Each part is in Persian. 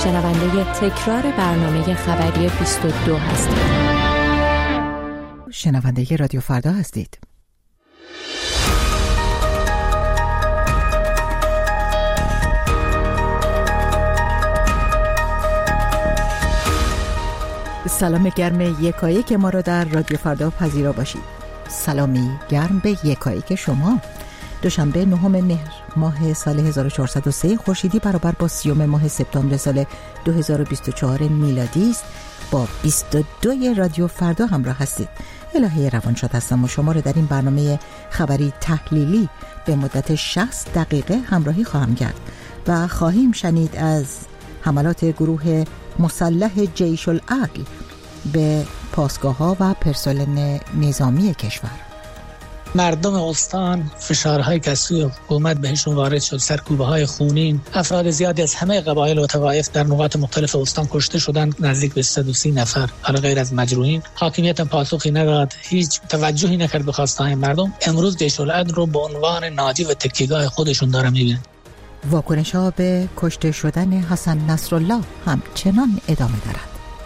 شنونده تکرار برنامه خبری 22 هستید. شنونده رادیو فردا هستید. سلام گرم یکایک ما را در رادیو فردا پذیرا باشید. سلامی گرم به یکایک شما. دوشنبه 9 مهر ماه سال 1403 خورشیدی برابر با 30 ماه سپتامبر سال 2024 میلادی است. با 22 رادیو فردا همراه هستید. الهه روانشاد هستم و شما را در این برنامه خبری تحلیلی به مدت 60 دقیقه همراهی خواهم کرد و خواهیم شنید از حملات گروه مسلح جیش العدل به پاسگاه‌ها و پرسنل نظامی کشور. مردم استان فشارهای که از سوی حکومت بهشون وارد شد، سرکوبه‌های خونین، افراد زیادی از همه قبایل و طوایف در نقاط مختلف استان کشته شدند، نزدیک به 130 نفر حالا غیر از مجروحین. حاکمیت پاسخی نداد، هیچ توجهی نکرد به خواستهای مردم. امروز جیش العدل رو به عنوان ناجی و تکیه‌گاه خودشون داره می‌بینن. واکنش‌ها به کشته شدن حسن نصرالله همچنان ادامه دارد.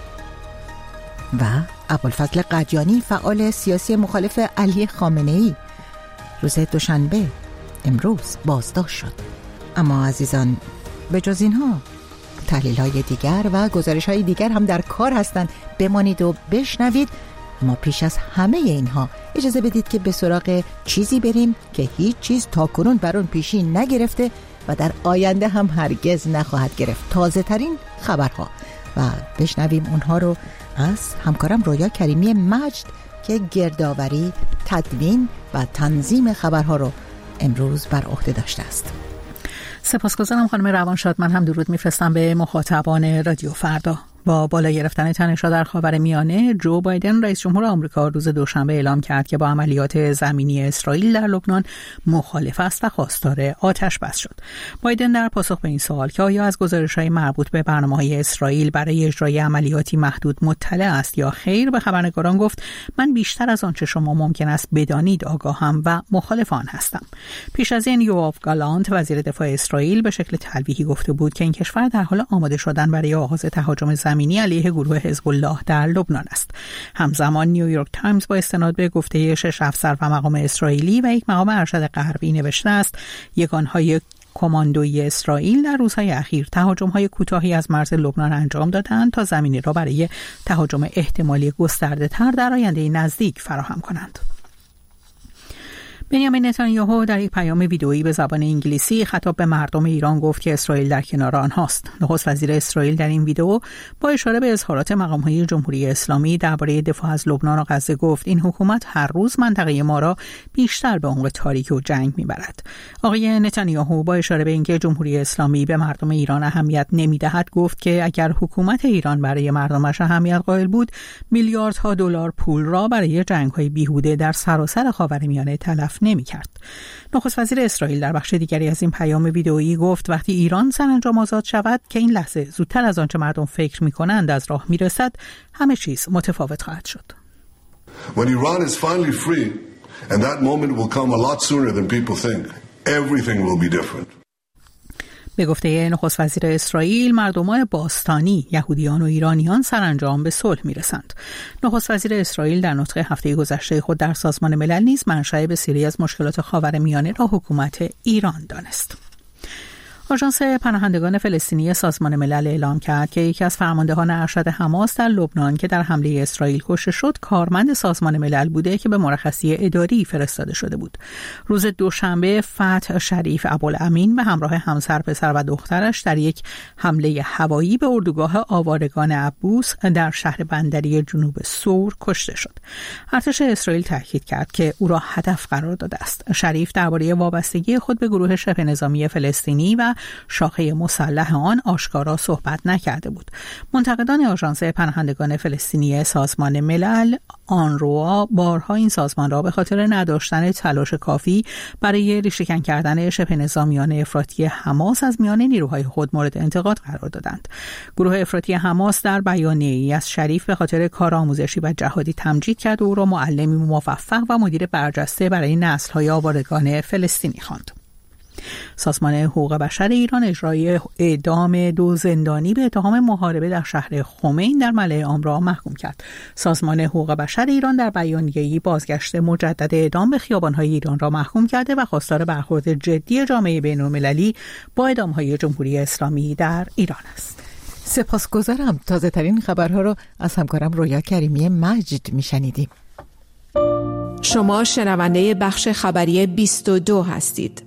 و ابوالفضل قجانی فعال سیاسی مخالف علی خامنه‌ای روز دوشنبه امروز بازداشت شد. اما عزیزان، به جز اینها تحلیل‌های دیگر و گزارش‌های دیگر هم در کار هستند. بمانید و بشنوید. اما پیش از همه اینها اجازه بدید که به سراغ چیزی بریم که هیچ چیز تاکنون بر اون پیشی نگرفته و در آینده هم هرگز نخواهد گرفت. تازه ترین خبرها و بشنویم اونها رو از همکارم رویا کریمی مجد که گردآوری، تدوین و تنظیم خبرها رو امروز بر عهده داشته است. سپاسگزارم خانم روانشاد. من هم درود میفرستم به مخاطبان رادیو فردا. با بالا گرفتن تنش‌ها در خاورمیانه، جو بایدن رئیس جمهور آمریکا روز دوشنبه اعلام کرد که با عملیات زمینی اسرائیل در لبنان مخالف است و خواستار آتش بس شد. بایدن در پاسخ به این سوال که آیا از گزارش‌های مربوط به برنامه‌های اسرائیل برای اجرای عملیاتی محدود مطلع است یا خیر، به خبرنگاران گفت من بیشتر از آنچه شما ممکن است بدانید آگاهم و مخالف آن هستم. پیش از این یوآف گالانت وزیر دفاع اسرائیل به شکل تلویحی گفته بود که این کشور در حال آماده شدن برای آغاز تهاجم زمینی علیه گروه حزب الله در لبنان است. همزمان نیویورک تایمز با استناد به گفته 6 افسر و مقام اسرائیلی و یک مقام ارشد غربی نوشته است یگانهای کماندویی اسرائیل در روزهای اخیر تهاجم‌های کوتاهی از مرز لبنان انجام دادند تا زمینی را برای تهاجم احتمالی گسترده‌تر در آینده نزدیک فراهم کنند. بنیامین نتانیاهو در یک پیام ویدئویی به زبان انگلیسی خطاب به مردم ایران گفت که اسرائیل در کنار آنهاست. نخست وزیر اسرائیل در این ویدئو با اشاره به اظهارات مقام‌های جمهوری اسلامی درباره دفاع از لبنان و غزه گفت این حکومت هر روز منطقه ما را بیشتر به عمق تاریکی و جنگ می‌برد. آقای نتانیاهو با اشاره به اینکه جمهوری اسلامی به مردم ایران اهمیت نمی‌دهد گفت که اگر حکومت ایران برای مردمش اهمیت قائل بود میلیاردها دلار پول را برای جنگ‌های بیهوده در سراسر خاورمیانه تلف نمی‌کرد. نخست وزیر اسرائیل در بخش دیگری از این پیام ویدئویی گفت وقتی ایران سرانجام آزاد شود که این لحظه زودتر از آنچه مردم فکر می‌کنند از راه میرسد، همه چیز متفاوت خواهد شد. When Iran is finally free and that moment will come a lot sooner than people think, everything will be different. به گفته نخست وزیر اسرائیل، مردمان باستانی، یهودیان و ایرانیان سرانجام به صلح میرسند. نخست وزیر اسرائیل در نطق هفته گذشته خود در سازمان ملل نیز منشأ بسیاری از مشکلات خاورمیانه را حکومت ایران دانست. آژانس پناهندگان فلسطینی سازمان ملل اعلام کرد که یکی از فرماندهان ارشد حماس در لبنان که در حمله اسرائیل کشته شد کارمند سازمان ملل بوده که به مرخصی اداری فرستاده شده بود. روز دوشنبه فتح شریف ابوالامین به همراه همسر، پسر و دخترش در یک حمله هوایی به اردوگاه آوارگان عبوس در شهر بندری جنوب سور کشته شد. ارتش اسرائیل تاکید کرد که او را هدف قرار داده است. شریف درباره وابستگی خود به گروه شبه نظامی فلسطینی و شاخه مسلح آن آشکارا صحبت نکرده بود. منتقدان آژانس پناهندگان فلسطینی سازمان ملل آنروا بارها این سازمان را به خاطر نداشتن تلاش کافی برای ریشه‌کن کردن شبه نظامیان افراطی حماس از میان نیروهای خود مورد انتقاد قرار دادند. گروه افراطی حماس در بیانیه‌ای از شریف به خاطر کار آموزشی و جهادی تمجید کرد و او را معلمی موفق و مدیر برجسته برای نسل‌های آوارگان فلسطینی خواند. سازمان حقوق بشر ایران اجرای اعدام 2 زندانی به اتهام محاربه در شهر خمین در ملعه عام را محکوم کرد. سازمان حقوق بشر ایران در بیانیه‌ای بازگشت مجدد اعدام به خیابان‌های ایران را محکوم کرده و خواستار برخورد جدی جامعه بین‌المللی با اعدام‌های جمهوری اسلامی در ایران است. سپاسگزارم. تازه ترین خبرها رو از همکارم رویا کریمی مجد میشنیدیم. شما شنونده بخش خبری 22 هستید.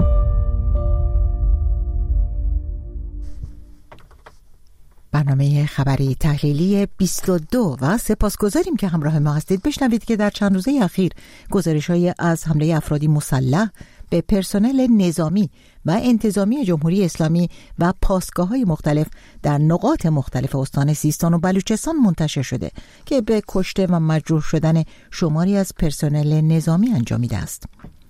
برنامه خبری تحلیلی 22 و سپاسگزاریم که همراه ما هستید. بشنوید که در چند روزه اخیر گزارش‌هایی از حمله افرادی مسلح به پرسنل نظامی و انتظامی جمهوری اسلامی و پاسگاه‌های مختلف در نقاط مختلف استان سیستان و بلوچستان منتشر شده که به کشته و مجروح شدن شماری از پرسنل نظامی انجامیده است.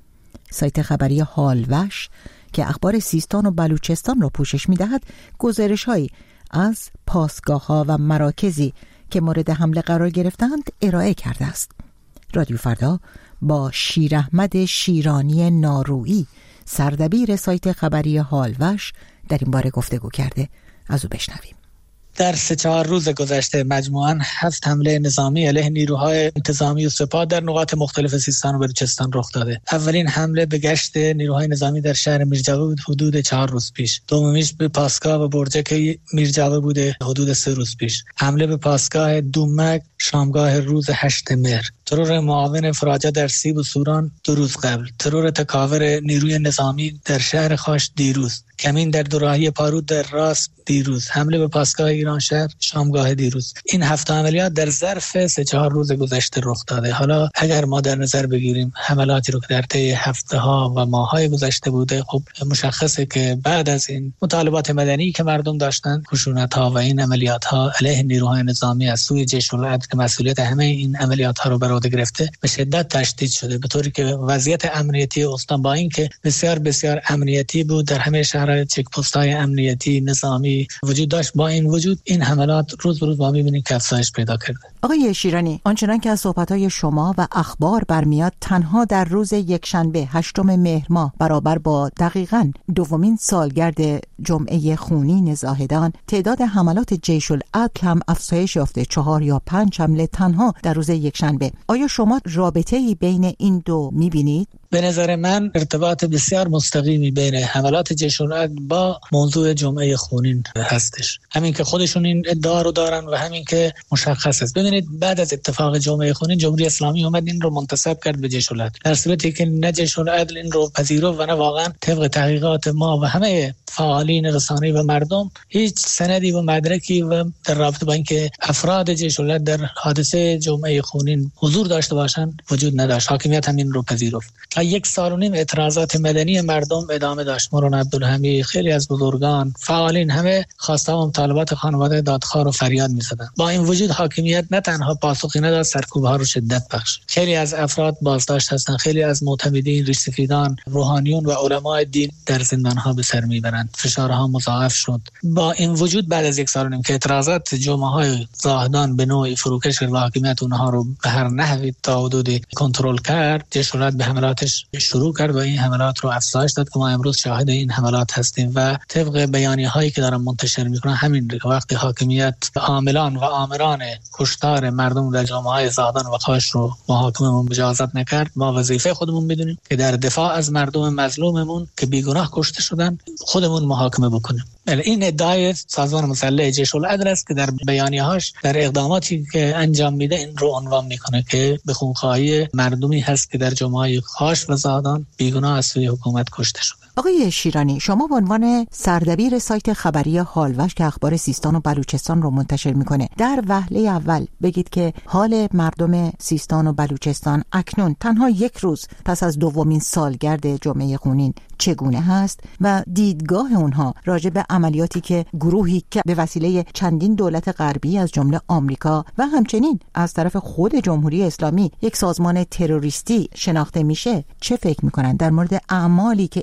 سایت خبری هالوش که اخبار سیستان و بلوچستان را پوشش می‌دهد، گزارش‌هایی از پاسگاه‌ها و مراکزی که مورد حمله قرار گرفتند ارائه کرده است. رادیو فردا با شیراحمد شیرانی نارویی، سردبیر سایت خبری هالوش، در این باره گفتگو کرده. از او بشنویم. در 3-4 روز گذشته مجموعاً 7 حمله نظامی علیه نیروهای انتظامی و سپاه در نقاط مختلف سیستان و بلوچستان رخ داده. اولین حمله به گشت نیروهای نظامی در شهر میرجوی بود حدود 4 روز پیش. دومیش به پاسگاه و برجک میرجوی بوده حدود 3 روز پیش. حمله به پاسگاه دومک شامگاه روز 8 مهر. ترور معاون فراجه در سیب و سوران 2 روز قبل. ترور تکاور نیروی نظامی در شهر خاش دیروز. کمین در دوراهی پارود در راست دیروز. حمله به پاسگاه ایران شهر شامگاه دیروز. این 7 عملیات در ظرف 3-4 روز گذشته رخ داده. حالا اگر ما در نظر بگیریم حملاتی رو که در طی هفته‌ها و ماه‌های گذشته بوده، خب مشخصه که بعد از این مطالبات مدنی که مردم داشتن، خشونت‌ها و این عملیات‌ها علیه نیروهای نظامی از سوی جیش العدل که مسئولیت همه این عملیات‌ها رو بر عهده گرفته به شدت تشدید شده، به طوری که وضعیت امنیتی استان با اینکه بسیار امنیتی بود، در همه شهرهای چک‌پست‌های امنیتی نظامی وجود داشت، با این وجود این حملات روز به روز ما می‌بینیم که افزایش پیدا کرده. آقای شیرانی، آنچنان که از صحبت‌های شما و اخبار برمیاد، تنها در روز یکشنبه 8 مهر ماه برابر با دقیقاً 2مین سالگرد جمعه خونین زاهدان، تعداد حملات جیش العدل هم افزایش یافته، 4 یا 5 حمله تنها در روز یکشنبه. آیا شما رابطه‌ای بین این دو می‌بینید؟ به نظر من ارتباط بسیار مستقیمی بین حملات جیش العدل با موضوع جمعه خونین هستش. همین که خودشون این ادعا رو دارن و همین که مشخص است. ببینید بعد از اتفاق جمعه خونین جمهوری اسلامی اومد این رو منتسب کرد به جیش العدل، در صورتی که نه جیش العدل این رو پذیرفت و نه واقعا طبق تحقیقات ما و همه فعالین رسانه‌ای و مردم هیچ سندی و مدرکی و در رابطه با اینکه افراد جیش العدل در حادثه جمعه خونین حضور داشته باشند وجود نداشت. حاکمیت هم این رو پذیرفت. 1.5 سال اعتراضات مدنی مردم ادامه داشت. مولانا عبدالحمید، خیلی از بزرگان، فعالین، همه خواسته و مطالبات خانواده دادخواه رو فریاد می‌زدند. با این وجود حاکمیت نه تنها پاسخی نداد، سرکوب‌ها رو شدت بخشید. خیلی از افراد بازداشت هستند، خیلی از معتمدین، ریش‌سفیدان، روحانیون و علمای دین در زندان‌ها به سر میبرند. فشارها مضاعف شد. با این وجود بعد از 1 سال که اعتراضات جمعه‌های زاهدان به نوعی فروکش کرد و حاکمیت اونها رو به هر نحوی تا حدودی کنترل کرد، جیش العدل به حملاتش شروع کرد و این حملات رو افزایش داد که ما امروز شاهد این حملات هستیم و طبق بیانیه‌هایی که دارن منتشر میکنن همین که وقتی حاکمیت عاملان و آمران کشتار مردم در جامعه زاهدان و خاش رو محاکمه مجازات نکرد، ما وظیفه خودمون بدونیم که در دفاع از مردم مظلوممون که بیگناه کشته شدن خودمون محاکمه بکنیم. این ادعای سازمان مسلح جیش العدل است که در بیانیه‌هاش در اقداماتی که انجام میده این رو عنوان میکنه که به خونخواهی مردمی هست که در جامعه خاش و زاهدان بیگناه از سوی حکومت کشته شده. آقای شیرانی، شما به عنوان سردبیر سایت خبری هالوش که اخبار سیستان و بلوچستان رو منتشر میکنه، در وهله اول بگید که حال مردم سیستان و بلوچستان اکنون تنها 1 روز پس از 2مین سالگرد جمعه خونین چگونه هست و دیدگاه اونها راجع به عملیاتی که گروهی که به وسیله چندین دولت غربی از جمله آمریکا و همچنین از طرف خود جمهوری اسلامی یک سازمان تروریستی شناخته میشه، چه فکر میکنن در مورد اعمالی که این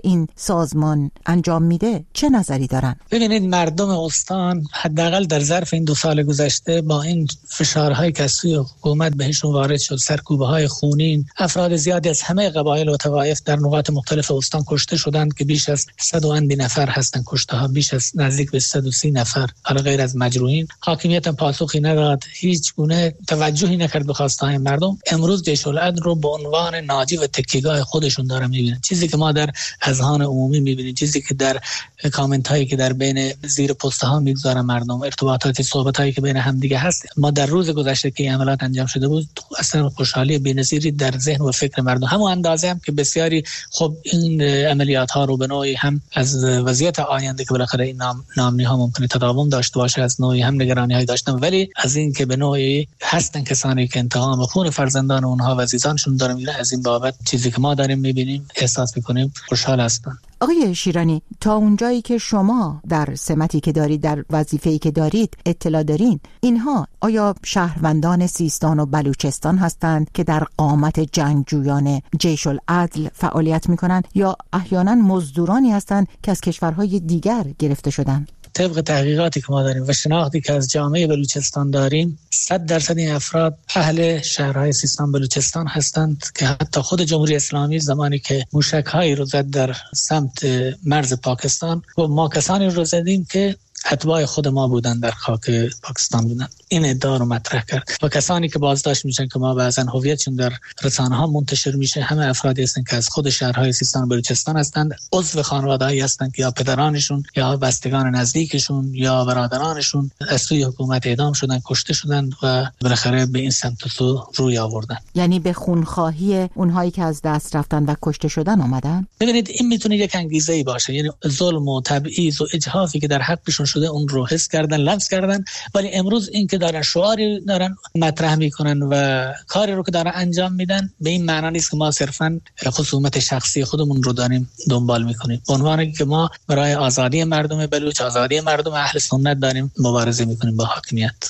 سازمان انجام میده چه نظری دارن؟ ببینید مردم استان حداقل در ظرف این 2 سال گذشته با این فشارهای که از سوی حکومت بهشون وارد شد، سرکوب‌های خونین، افراد زیادی از همه قبایل و طوایف در نقاط مختلف استان کشته شدند که بیش از 100 نفر هستند کشته ها، بیش از نزدیک به 130 نفر حالا غیر از مجروحین. حاکمیت پاسخی نداد، هیچ گونه توجهی نکرد به خواستهای مردم. امروز جیش العدل رو به عنوان ناجی و تکیه‌گاه خودشون داره می‌بینن. چیزی که ما در اذهان عمومی می‌بینیم، چیزی که در کامنت هایی که در بین زیر پست ها می‌گذارن مردم، ارتباطات صحبت هایی که بین هم دیگه هست، ما در روز گذشته که عملیات انجام شده بود اصلا خوشحالی بی‌نظیری در ذهن و فکر مردم، همون اندازه هم که بسیاری خب این عملیات ها رو به نوعی هم از وضعیت آینده که بالاخره این نامنی ها ممکنه تداوم داشته باشه از نوعی هم نگرانی های داشتن، ولی از این که به نوعی هستن کسانی که انتقام خون فرزندان اونها و عزیزانشون دارن میگیرن، از این بابت چیزی که ما داریم میبینیم احساس میکنیم خوشحال هستن. آقای شیرانی، تا اونجایی که شما در سمتی که دارید، در وظیفه‌ای که دارید اطلاع دارین، اینها آیا شهروندان سیستان و بلوچستان هستند که در قامت جنگجویان جیش العدل فعالیت میکنند یا احیانا مزدورانی هستند که از کشورهای دیگر گرفته شدند؟ طبق تحقیقاتی که ما داریم و شناختی که از جامعه بلوچستان داریم، 100% این افراد اهل شهرهای سیستان بلوچستان هستند که حتی خود جمهوری اسلامی زمانی که موشک‌هایی رو زد در سمت مرز پاکستان و ما کسانی رو زدیم که اتباع خود ما بودن، در خاک پاکستان بودن. این ادعا رو مطرح کرد و کسانی که بازداشت میشن که ما بعضن هویتشون در رسانه ها منتشر میشه، همه افرادی هستن که از خود شهرهای سیستان و بلوچستان هستند، عضو خانواده‌ای هستند که یا پدرانشون یا بستگان نزدیکشون یا برادرانشون از سوی حکومت اعدام شدن، کشته شدن و بالاخره به این سمت و سو روی آوردن. یعنی به خونخواهی اونهایی که از دست رفتن و کشته شدن آمدن؟ ببینید این میتونه یک انگیزه‌ای باشه، یعنی ظلم و تبعیض و اجحافی که در حقشون شده اون رو حس کردن، لمس کردن، ولی امروز این که دارن شعاری دارن مطرح میکنن و کاری رو که دارن انجام میدن به این معنا نیست که ما صرفا خصومت شخصی خودمون رو داریم دنبال میکنیم. به عنوان که ما برای آزادی مردم بلوچ، آزادی مردم اهل سنت داریم مبارزه میکنیم با حاکمیت.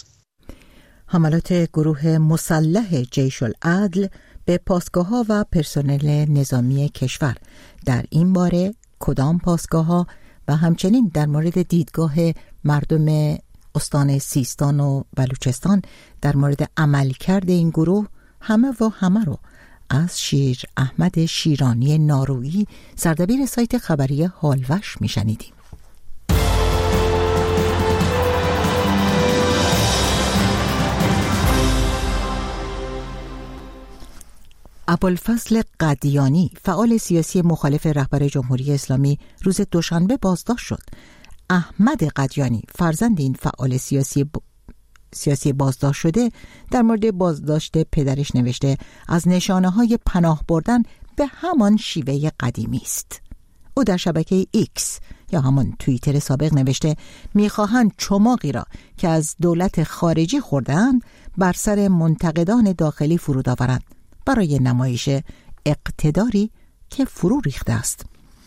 حملات گروه مسلح جیش العدل به پاسگاه‌ها و پرسنل نظامی کشور، در این باره کدام پاسگاه‌ها و همچنین در مورد دیدگاه مردم استان سیستان و بلوچستان در مورد عملکرد این گروه همه رو از شیر احمد شیرانی نارویی، سردبیر سایت خبری هالوش میشنیدیم. ابوالفضل قدیانی، فعال سیاسی مخالف رهبر جمهوری اسلامی، روز دوشنبه بازداشت شد. احمد قدیانی، فرزند این فعال سیاسی بازداشت شده، در مورد بازداشت پدرش نوشته از نشانه‌های پناه بردن به همان شیوه قدیمی است. او در شبکه ایکس یا همان توییتر سابق نوشته می‌خواهند چماقی را که از دولت خارجی خورده‌اند بر سر منتقدان داخلی فرود آورند برای نمایش اقتداری که فرو ریخته است.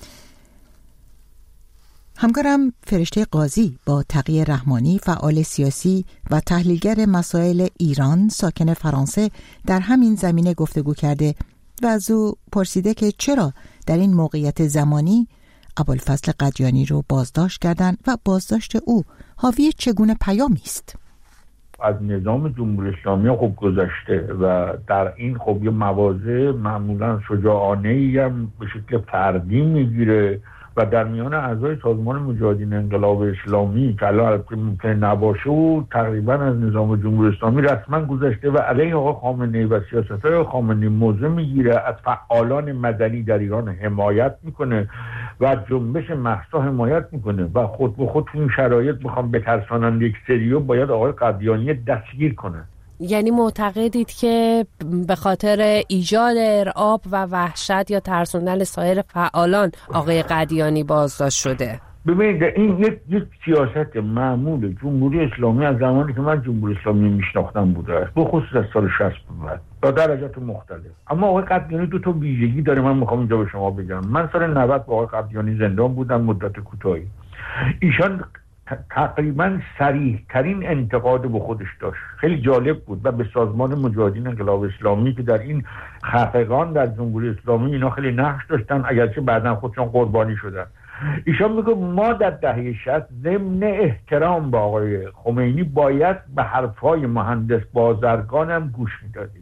همکارم فرشته قاضی با تقی رحمانی، فعال سیاسی و تحلیلگر مسائل ایران ساکن فرانسه، در همین زمینه گفتگو کرده و از او پرسیده که چرا در این موقعیت زمانی ابوالفضل قدیانی رو بازداشت کردند و بازداشت او حاوی چگونه پیامی است. از نظام جمهوری اسلامی خب گذشته و در این خب یه مواضع معمولا شجاعانه‌ای هم به شکل فردی میگیره و در میان اعضای سازمان مجاهدین انقلاب اسلامی که الان ممکن نباشه و تقریبا از نظام جمهوری اسلامی رسما گذشته و علیه آقای خامنه‌ای و سیاست‌های خامنه‌ای موضع میگیره، از فعالان مدنی در ایران حمایت میکنه و جنبش مهسا حمایت میکنه و خود به خود تو این شرایط بخوام بترسانن یک سریو باید آقای قدیانی دستگیر کنه. یعنی معتقدید که به خاطر ایجاد ارعاب و وحشت یا ترسوندن سایر فعالان آقای قدیانی بازداشت شده؟ ببینید این یک سیاست معمول جمهوری اسلامی از زمانی که من جمهوری اسلامی میشناختم بوده است، به خصوص از سال 60 بعد با درجات مختلف. اما آقای قدیانی دو تا ویژگی داره، من میخوام اینجا به شما بگم. من سال 90 با آقای قدیانی زندان بودم مدت کوتاهی. ایشان تقریبا صریح ترین انتقاد به خودش داشت. خیلی جالب بود و به سازمان مجاهدین انقلاب اسلامی که در این خفقان در جمهوری اسلامی اینا خیلی نقش داشتن، اگرچه بعداً خودشون قربانی شدن. ایشان میگه ما در دهه 60 ضمن احترام به آقای خمینی باید به حرفهای مهندس بازرگان هم گوش میدادیم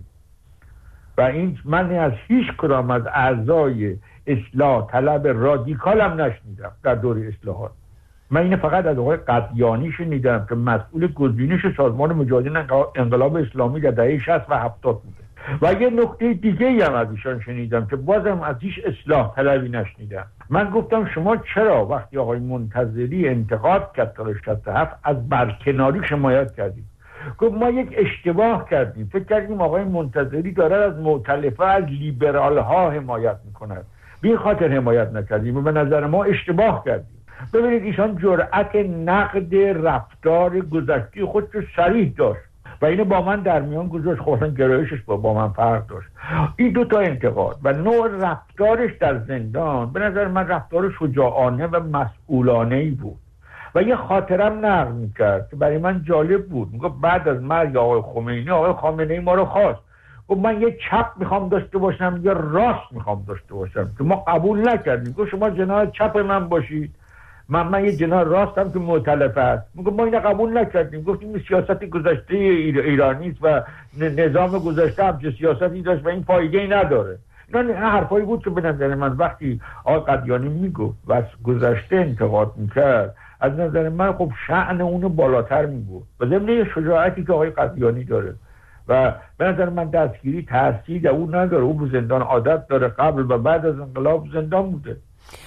و این من از هیچ کدام از اعضای اصلاح طلب رادیکال هم نشنیدم در دوره اصلاحات. من اینه فقط از آقای قدیانی شنیدم که مسئول گزینش سازمان مجاهدین انقلاب اسلامی در دهه 60 و 70 بوده و یه نکته دیگه هم از ایشان شنیدم که بازم از هیچ اصلاح طلبی نشنیدم. من گفتم شما چرا وقتی آقای منتظری انتقاد کرد تا 67 از برکناری حمایت کردید؟ گفت ما یک اشتباه کردیم، فکر کردیم آقای منتظری داره از مؤتلفه از لیبرال ها حمایت میکند، بی خاطر حمایت نکردیم و به نظر ما اشتباه کردیم. ببینید ایشان جرأت نقد رفتار گذشته خودش رو صریح داشت و اینو با من در میان گذاشت. خواستن گرایشش با من فرق داشت. این دو تا انتقاد و نوع رفتارش در زندان به نظر من رفتار شجاعانه و مسئولانه‌ای بود و یه خاطرم نقل میکرد که برای من جالب بود. میگه بعد از مرگ آقای خمینی، آقای خامنه‌ای ما رو خواست، گفت من یه چپ میخوام داشته باشم یا راست میخوام داشته باشم که ما قبول نکردیم. گفت شما جناح چپ من باشید، من یه جناح راستم که مؤتلفه است. میگه ما اینو قبول نکردیم، گفتیم سیاست گذشته ایرانی است و نظام گذشته هم چه سیاستی داشت و این فایده‌ای نداره. اینا حرفایی بود که به نظر من وقتی آقای قدیانی میگفت و از گذشته انتقاد میکرد، از نظر من خب شأن اونو بالاتر میگفت و ضمن شجاعتی که آقای قدیانی داره و به نظر من دستگیری تاثیر او نداره. او به زندان عادت داره، قبل و بعد از انقلاب زندان بوده.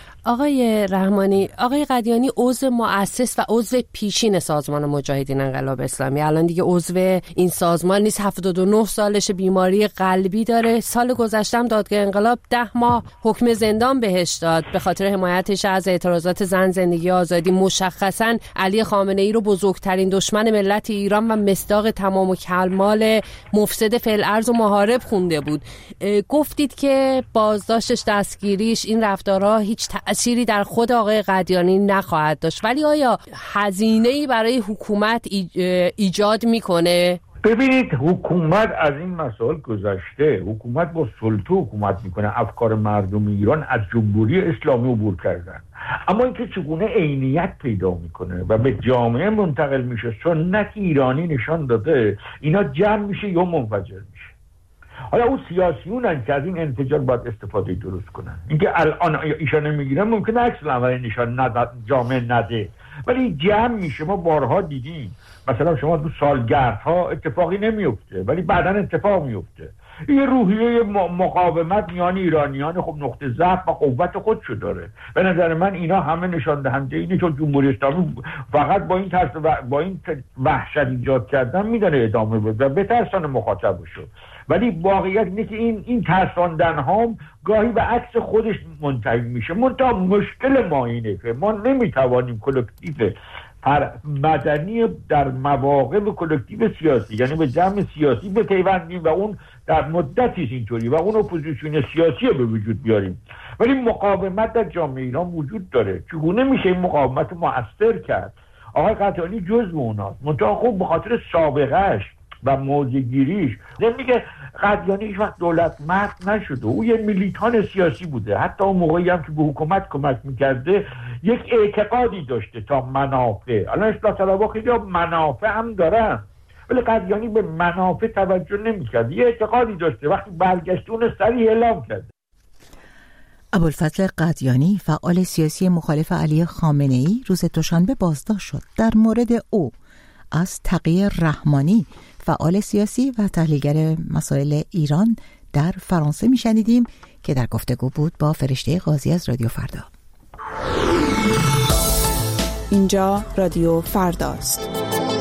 آقای رحمانی، آقای قدیانی عضو مؤسس و عضو پیشین سازمان مجاهدین انقلاب اسلامی، الان دیگه عضو این سازمان نیست، 79 سالش، بیماری قلبی داره. سال گذشته هم دادگاه انقلاب 10 ماه حکم زندان بهش داد به خاطر حمایتش از اعتراضات زن، زندگی، آزادی. مشخصاً علی خامنه‌ای رو بزرگترین دشمن ملت ایران و مصداق تمام و کمال مفسد فی‌الارض و محارب خونده بود. گفتید که بازداشتش، دستگیریش، این رفتارها هیچ تأثیری در خود آقای قدیانی نخواهد داشت، ولی آیا هزینه‌ای برای حکومت ایجاد میکنه؟ ببینید حکومت از این مسائل گذشته. حکومت با سلطه حکومت میکنه. افکار مردم ایران از جمهوری اسلامی عبور کردن، اما اینکه چگونه عینیت پیدا میکنه و به جامعه منتقل میشه، سنت ایرانی نشان داده اینا جمع میشه یا منفجر میشه. حالا اون سیاسیونن که از این انفجار باید استفاده درست کنن. اینکه الان ایشان نمیگیرن ممکنه عکس العمل نشان جامعه نده، ولی جمع میشه. ما بارها دیدیم مثلا شما تو سالگردها اتفاقی نمیفته ولی بعداً اتفاق میفته. یه روحیه مقاومت میان ایرانیان خب نقطه ضعف و قوت خودشو داره. به نظر من اینا همه نشان دهنده اینه که جمهوری اسلامی فقط با این ترس و با این وحشت ایجاد کردن میدونه ادامه بده و بترسان مخاطبشو. ولی واقعیت اینه که این ترساندن ها گاهی به عکس خودش منتهی میشه. منتها مشکل ما اینه که ما نمیتوانیم کلکتیو مدنی در مواقع به کلکتیو سیاسی، یعنی به جمع سیاسی بپیوندیم و اون در مدتی اینطوری و اون اپوزیسیون سیاسی رو به وجود بیاریم. ولی مقاومت در جامعه ایران وجود داره. چگونه میشه این مقاومت مؤثر کرد؟ آقای قدیانی جزو اوناست، منتها خب به خاطر سابقهش و موضع‌گیریش. نمیگه قدیانی هیچ وقت دولت مرد نشده، او یه میلیتان سیاسی بوده. حتی اون موقعی هم که به حکومت کمک میکرده یک اعتقادی داشته تا منافع. الان اصلاح طلبها خیلی منافع هم دارن ولی قدیانی به منافع توجه نمیکرد، یه اعتقادی داشته. وقتی برگشت اون صریح اعلام کرد. ابوالفضل قدیانی، فعال سیاسی مخالف علی خامنه‌ای، روز دوشنبه بازداشت شد. در مورد او از تقی رحمانی، فعال سیاسی و تحلیلگر مسائل ایران در فرانسه میشنیدیم که در گفتگو بود با فرشته قاضی از رادیو فردا. اینجا رادیو فرداست.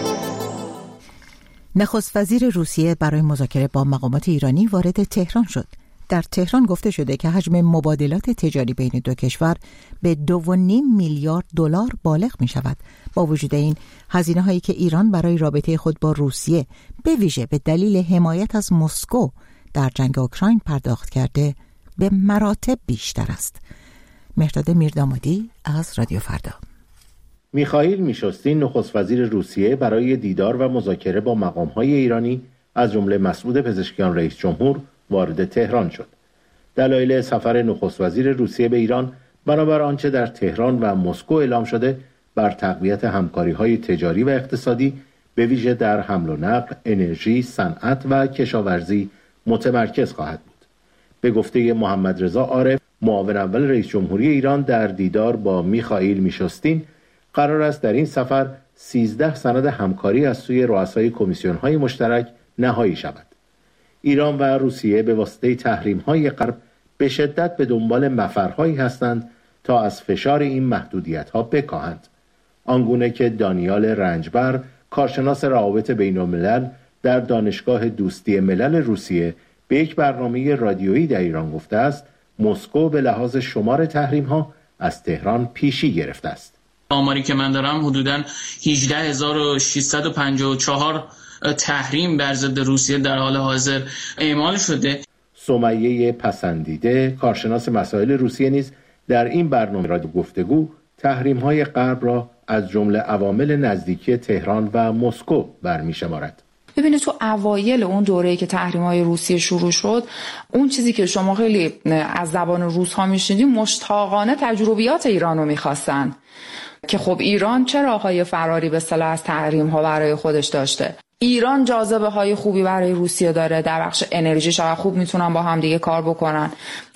نخست وزیر روسیه برای مذاکره با مقامات ایرانی وارد تهران شد. در تهران گفته شده که حجم مبادلات تجاری بین دو کشور به 2.5 میلیارد دلار بالغ می شود. با وجود این، هزینه هایی که ایران برای رابطه خود با روسیه به ویژه به دلیل حمایت از مسکو در جنگ اوکراین پرداخت کرده به مراتب بیشتر است. مهرداد میردامادی از رادیو فردا. میخائیل میشوستین نخست وزیر روسیه برای دیدار و مذاکره با مقام‌های ایرانی از جمله مسعود پزشکیان رئیس جمهور وارد تهران شد. دلایل سفر نخست وزیر روسیه به ایران بنابر آنچه در تهران و مسکو اعلام شده بر تقویت همکاری‌های تجاری و اقتصادی به ویژه در حمل و نقل، انرژی، صنعت و کشاورزی متمرکز خواهد بود. به گفته محمد رضا عارف، معاون اول رئیس جمهوری ایران، در دیدار با میخائیل میشوستین قرار است در این سفر 13 سند همکاری از سوی رؤسای کمیسیون‌های مشترک نهایی شود. ایران و روسیه به واسطه تحریم‌های غرب به شدت به دنبال مفرهایی هستند تا از فشار این محدودیت‌ها بکاهند. آنگونه که دانیال رنجبر، کارشناس روابط بین‌الملل در دانشگاه دوستی ملل روسیه، به یک برنامه رادیویی در ایران گفته است، مسکو به لحاظ شمار تحریم‌ها از تهران پیشی گرفته است. آماری که من دارم حدوداً 18654 تحریم بر ضد روسیه در حال حاضر اعمال شده. سمیه پسندیده، کارشناس مسائل روسیه، نیز در این برنامه رادیو گفتگو تحریم‌های غرب را از جمله عوامل نزدیکی تهران و مسکو برمی‌شمارد. ببینید تو اوایل اون دوره‌ای که تحریم‌های روسیه شروع شد، اون چیزی که شما خیلی از زبان روس‌ها می‌شنیدید مشتاقانه تجربیات ایران رو می‌خواستن که خب ایران چه راه‌های فراری به اصطلاح از تحریم‌ها برای خودش داشته. ایران جاذبه‌های خوبی برای روسیه داره، در بخش انرژی شاید خوب میتونن با همدیگه کار بکنن،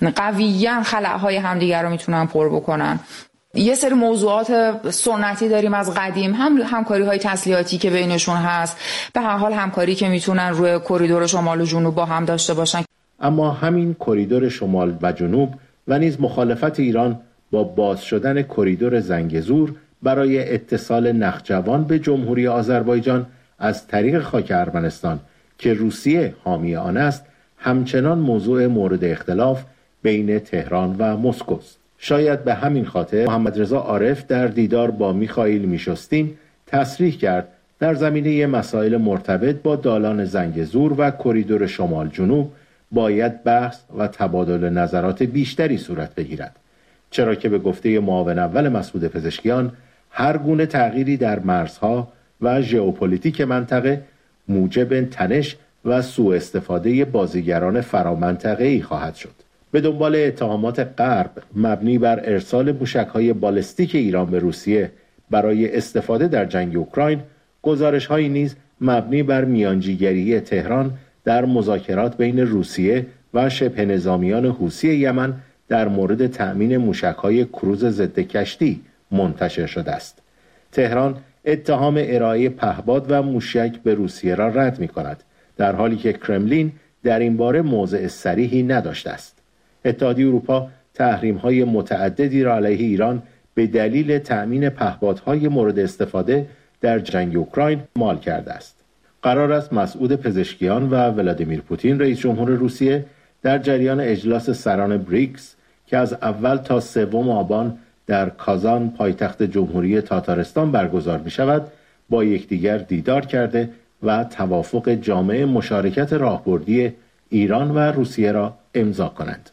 قویاً خلاهای همدیگه رو میتونن پر بکنن. یه سری موضوعات سنتی داریم از قدیم، هم همکاری‌های تسلیحاتی که بینشون هست، به هر حال همکاری که میتونن روی کریدور شمال و جنوب با هم داشته باشن. اما همین کریدور شمال و جنوب و نیز مخالفت ایران با باز شدن کریدور زنگزور برای اتصال نخجوان به جمهوری آذربایجان از طریق خاک ارمنستان که روسیه حامی آن است، همچنان موضوع مورد اختلاف بین تهران و مسکو است. شاید به همین خاطر محمد رضا عارف در دیدار با میخائیل میشوستین تصریح کرد در زمینه مسائل مرتبط با دالان زنگزور و کریدور شمال جنوب باید بحث و تبادل نظرات بیشتری صورت بگیرد، چرا که به گفته معاون اول مسعود پزشکیان هر گونه تغییری در مرزها و ژئوپلیتیک منطقه موجب تنش و سوء استفاده بازیگران فرامنطقه‌ای خواهد شد. به دنبال اتهامات غرب مبنی بر ارسال موشک‌های بالستیک ایران به روسیه برای استفاده در جنگ اوکراین، گزارش‌هایی نیز مبنی بر میانجیگری تهران در مذاکرات بین روسیه و شبه نظامیان حوثی یمن در مورد تأمین موشک‌های کروز ضد کشتی منتشر شده است. تهران اتهام ارائه پهپاد و موشک به روسیه را رد می‌کند، در حالی که کرملین در این باره موضع صریحی نداشته است. اتحادیه اروپا تحریم‌های متعددی را علیه ایران به دلیل تأمین پهپادهای مورد استفاده در جنگ اوکراین اعمال کرده است. قرار است مسعود پزشکیان و ولادیمیر پوتین رئیس جمهور روسیه در جریان اجلاس سران بریکس که از اول تا 3 آبان در کازان پایتخت جمهوری تاتارستان برگزار می شود با یکدیگر دیدار کرده و توافق جامع مشارکت راهبردی ایران و روسیه را امضا کنند.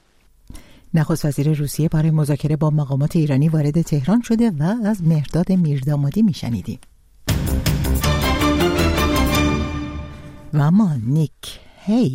نخست وزیر روسیه برای مذاکره با مقامات ایرانی وارد تهران شده و از مهرداد میردامادی می شنیدیم. و اما نیک هیگ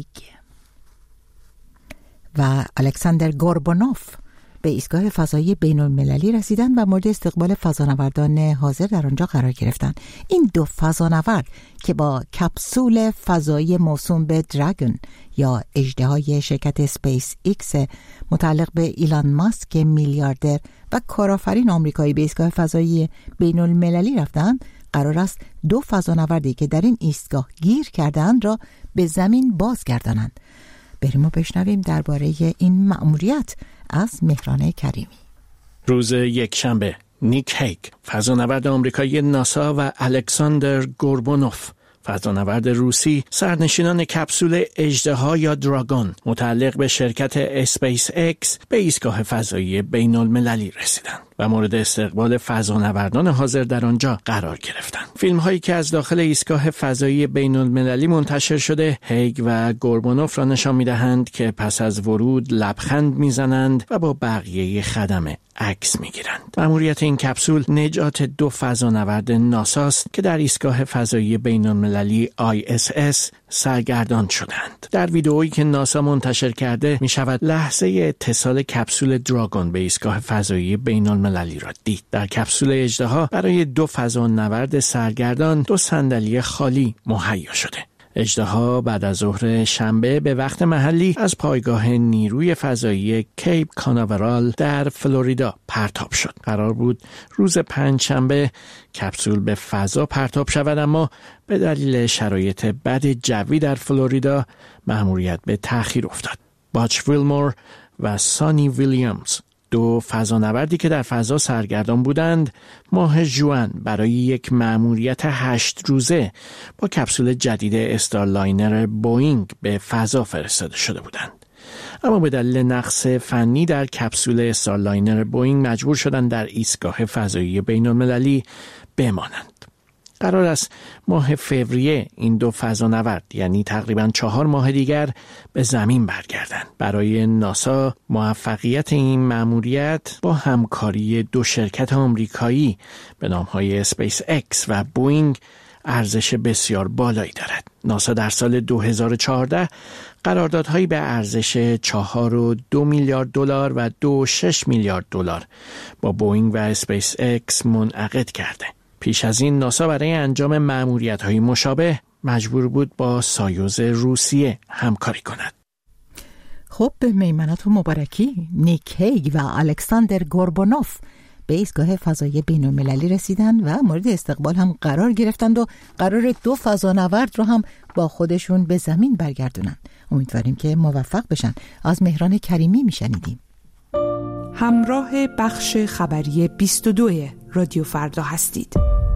و الکساندر گوربانوف به ایستگاه فضایی بین المللی رسیدن و مورد استقبال فضانوردان حاضر در آنجا قرار گرفتند. این 2 فضانورد که با کپسول فضایی موسوم به دراگون یا اژدهای شرکت اسپیس ایکس متعلق به ایلان ماسک میلیاردر و کارآفرین آمریکایی به ایستگاه فضایی بین المللی رفتند، قرار است 2 فضانوردی که در این ایستگاه گیر کردند را به زمین بازگردانند. بریم و بشنویم درباره این مأموریت از مهران کریمی. روز یکشنبه نیک هیگ فضانورد آمریکایی ناسا و الکساندر گوربانوف فضانورد روسی سرنشینان کپسول اژدها یا دراگون متعلق به شرکت اسپیس ایکس به ایستگاه فضایی بین المللی رسیدند. و مورد استقبال فضانوردان حاضر در آنجا قرار گرفتند. فیلم هایی که از داخل ایستگاه فضایی بین المللی منتشر شده هیگ و گوربونوف را نشان می‌دهند که پس از ورود لبخند می‌زنند و با بقیه خدمه عکس می‌گیرند. مأموریت این کپسول نجات 2 فضانورد ناسا است که در ایستگاه فضایی بین المللی ISS سرگردان شدند. در ویدئویی که ناسا منتشر کرده می‌شود لحظه اتصال کپسول دراگون به ایستگاه فضایی بین المللی را دید. در کپسول اژدها برای 2 فضانورد سرگردان 2 صندلی خالی مهیا شده. اژدها بعد از ظهر شنبه به وقت محلی از پایگاه نیروی فضایی کیپ کاناورال در فلوریدا پرتاب شد. قرار بود روز پنجشنبه کپسول به فضا پرتاب شود، اما به دلیل شرایط بد جوی در فلوریدا مأموریت به تأخیر افتاد. باچ ویلمور و سانی ویلیامز 2 فضانوردی که در فضا سرگردان بودند ماه ژوئن برای یک مأموریت 8 روزه با کپسول جدید استارلاینر بوئینگ به فضا فرستاده شده بودند. اما به دلیل نقص فنی در کپسول استارلاینر بوئینگ مجبور شدند در ایستگاه فضایی بین المللی بمانند. قرار است ماه فوریه این 2 فضانورد یعنی تقریباً 4 ماه دیگر به زمین برگردند. برای ناسا موفقیت این مأموریت با همکاری 2 شرکت آمریکایی به نام‌های اسپیس اکس و بوئینگ ارزش بسیار بالایی دارد. ناسا در سال 2014 قراردادهایی به ارزش 4.2 میلیارد دلار و 2.6 میلیارد دلار با بوئینگ و اسپیس اکس منعقد کرده. پیش از این ناسا برای انجام مأموریت‌های مشابه مجبور بود با سایوز روسیه همکاری کند. خب به میمنت و مبارکی، نیک هیگ و الکساندر گوربونوف به ایستگاه فضایی بین‌المللی رسیدند و مورد استقبال هم قرار گرفتند و قرار 2 فضانورد رو هم با خودشون به زمین برگردونن. امیدواریم که موفق بشن. از مهران کریمی میشنیدیم. همراه بخش خبری 22 رادیو فردا هستید.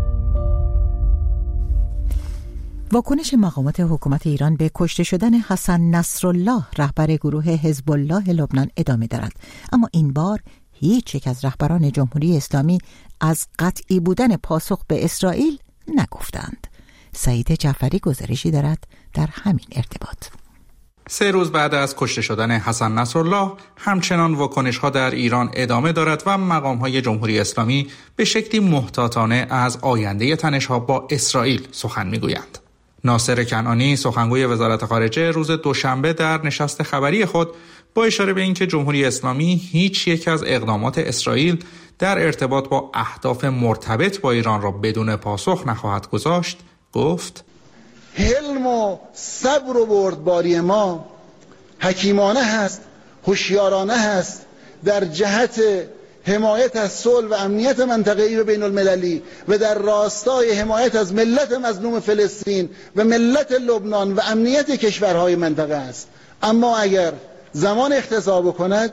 واکنش مقامات حکومت ایران به کشته شدن حسن نصرالله رهبر گروه حزب الله لبنان ادامه دارد، اما این بار هیچ یک از رهبران جمهوری اسلامی از قطعی بودن پاسخ به اسرائیل نگفتند. سعید جعفری گزارشی دارد در همین ارتباط. 3 روز بعد از کشته شدن حسن نصرالله همچنان واکنش‌ها در ایران ادامه دارد و مقام‌های جمهوری اسلامی به شکلی محتاطانه از آینده تنش‌ها با اسرائیل سخن می‌گویند. ناصر کنعانی سخنگوی وزارت خارجه روز دوشنبه در نشست خبری خود با اشاره به اینکه جمهوری اسلامی هیچ یک از اقدامات اسرائیل در ارتباط با اهداف مرتبط با ایران را بدون پاسخ نخواهد گذاشت، گفت: حلم و صبر و بردباری ما حکیمانه هست، هوشیارانه هست در جهت حمایت از صلح و امنیت منطقه‌ای و بین المللی و در راستای حمایت از ملت مظلوم فلسطین و ملت لبنان و امنیت کشورهای منطقه است. اما اگر زمان اختصار کند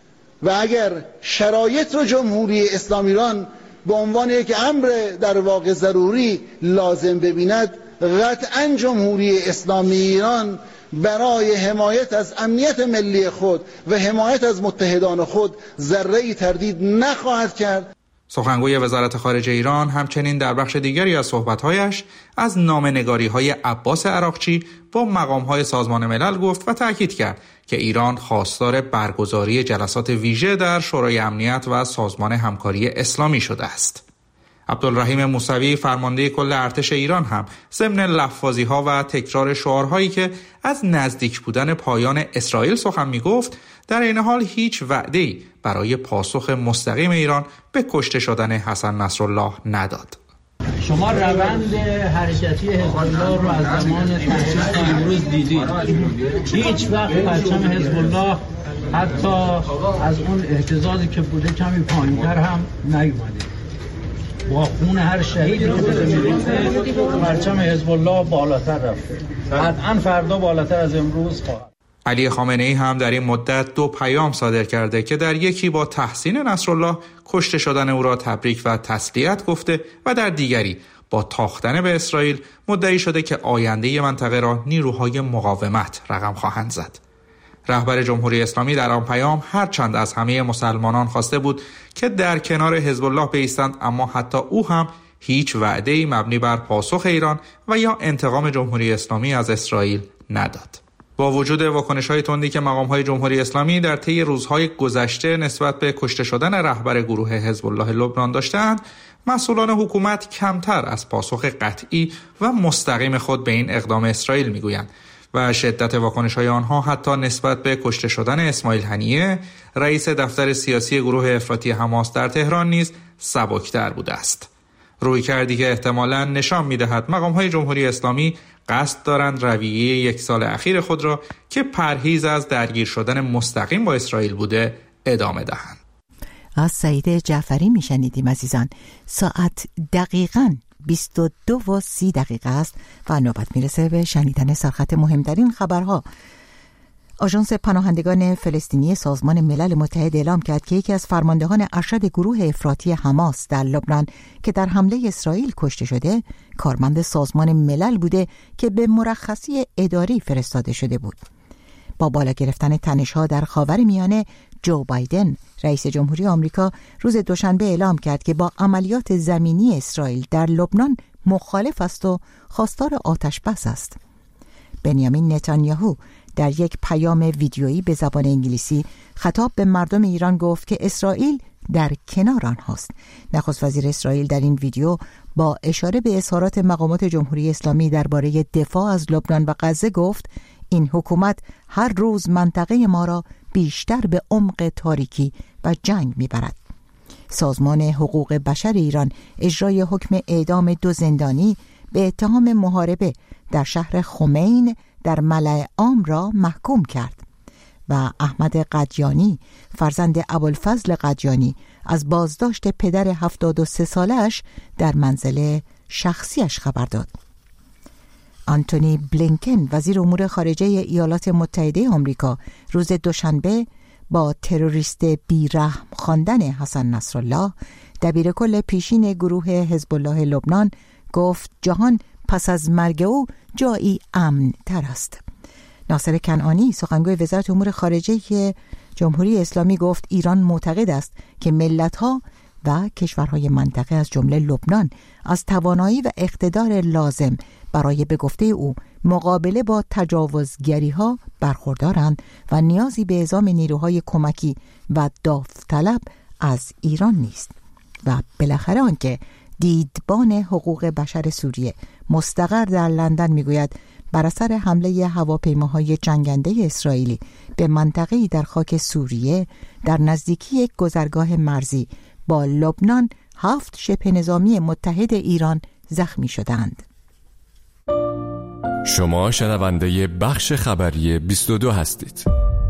و اگر شرایط رو جمهوری اسلامی ایران به عنوان یک امر در واقع ضروری لازم ببیند، قطعاً جمهوری اسلامی ایران برای حمایت از امنیت ملی خود و حمایت از متحدان خود ذره‌ای تردید نخواهد کرد. سخنگوی وزارت خارجه ایران همچنین در بخش دیگری از صحبت‌هایش از نامه‌نگاری‌های عباس عراقچی با مقام‌های سازمان ملل گفت و تأکید کرد که ایران خواستار برگزاری جلسات ویژه در شورای امنیت و سازمان همکاری اسلامی شده است. عبدالرحیم موسوی فرمانده کل ارتش ایران هم ضمن لفاظی‌ها و تکرار شعارهایی که از نزدیک بودن پایان اسرائیل سخن می‌گفت، در این حال هیچ وعده‌ای برای پاسخ مستقیم ایران به کشته شدن حسن نصرالله نداد. شما روند حرکتی حزب الله رو از زمان تأسیس تا امروز دیدید. هیچ وقت پرچم حزب الله حتی از اون اهتزازی که بوده کمی پایین‌تر هم نیومده. با خون هر شهیدی که داره میریزه پرچم حزب الله بالاتر رفته. قطعاً فردا بالاتر از امروز خواهد. علی خامنه‌ای هم در این مدت 2 پیام صادر کرده که در یکی با تحسین نصرالله کشته شدن او را تبریک و تسلیت گفته و در دیگری با تاختن به اسرائیل مدعی شده که آینده منطقه را نیروهای مقاومت رقم خواهند زد. رهبر جمهوری اسلامی در آن پیام هرچند از همه مسلمانان خواسته بود که در کنار حزب الله بایستند، اما حتی او هم هیچ وعده‌ای مبنی بر پاسخ ایران و یا انتقام جمهوری اسلامی از اسرائیل نداد. با وجود واکنش‌های تندی که مقام‌های جمهوری اسلامی در طی روزهای گذشته نسبت به کشته شدن رهبر گروه حزب الله لبنان داشتند، مسئولان حکومت کمتر از پاسخ قطعی و مستقیم خود به این اقدام اسرائیل میگویند و شدت واکنش‌های آنها حتی نسبت به کشته شدن اسماعیل هنیه، رئیس دفتر سیاسی گروه افراطی حماس در تهران نیز سبکتر بوده است. رویکردی که احتمالاً نشان می‌دهد مقام‌های جمهوری اسلامی قصد دارند رویه یک سال اخیر خود را که پرهیز از درگیر شدن مستقیم با اسرائیل بوده ادامه دهند. از سعید جعفری میشنیدیم عزیزان. ساعت دقیقاً 22:30 است و نوبت میرسه به شنیدن سرخط مهمترین خبرها. آژانس پناهندگان فلسطینی سازمان ملل متحد اعلام کرد که یکی از فرماندهان ارشد گروه افراطی حماس در لبنان که در حمله اسرائیل کشته شده، کارمند سازمان ملل بوده که به مرخصی اداری فرستاده شده بود. با بالا گرفتن تنش‌ها در خاورمیانه، جو بایدن رئیس جمهوری آمریکا روز دوشنبه اعلام کرد که با عملیات زمینی اسرائیل در لبنان مخالف است و خواستار آتش‌بس است. بنیامین نتانیاهو در یک پیام ویدیویی به زبان انگلیسی خطاب به مردم ایران گفت که اسرائیل در کنار آنهاست. نخست وزیر اسرائیل در این ویدیو با اشاره به اظهارات مقامات جمهوری اسلامی درباره دفاع از لبنان و غزه گفت این حکومت هر روز منطقه ما را بیشتر به عمق تاریکی و جنگ میبرد. سازمان حقوق بشر ایران اجرای حکم اعدام 2 زندانی به اتهام محاربه در شهر خمین در ملأ عام را محکوم کرد و احمد قدیانی فرزند ابوالفضل قدیانی از بازداشت پدر 73 سالش در منزل شخصیش خبر داد. آنتونی بلینکن وزیر امور خارجه ایالات متحده آمریکا روز دوشنبه با تروریست بیرحم خواندن حسن نصرالله دبیرکل پیشین گروه حزب الله لبنان گفت جهان پس از مرگ او جایی امن تر است. ناصر کنعانی سخنگوی وزارت امور خارجه جمهوری اسلامی گفت ایران معتقد است که ملت‌ها و کشورهای منطقه از جمله لبنان از توانایی و اقتدار لازم برای به گفته او مقابله با تجاوزگری‌ها برخوردارند و نیازی به اعزام نیروهای کمکی و داوطلب از ایران نیست. و بالاخره آنکه دیدبان حقوق بشر سوریه مستقر در لندن میگوید بر اثر حمله هواپیماهای جنگنده اسرائیلی به منطقه‌ای در خاک سوریه در نزدیکی یک گذرگاه مرزی با لبنان 7 شبه نظامی متحد ایران زخمی شدند. شما شنونده بخش خبری 22 هستید.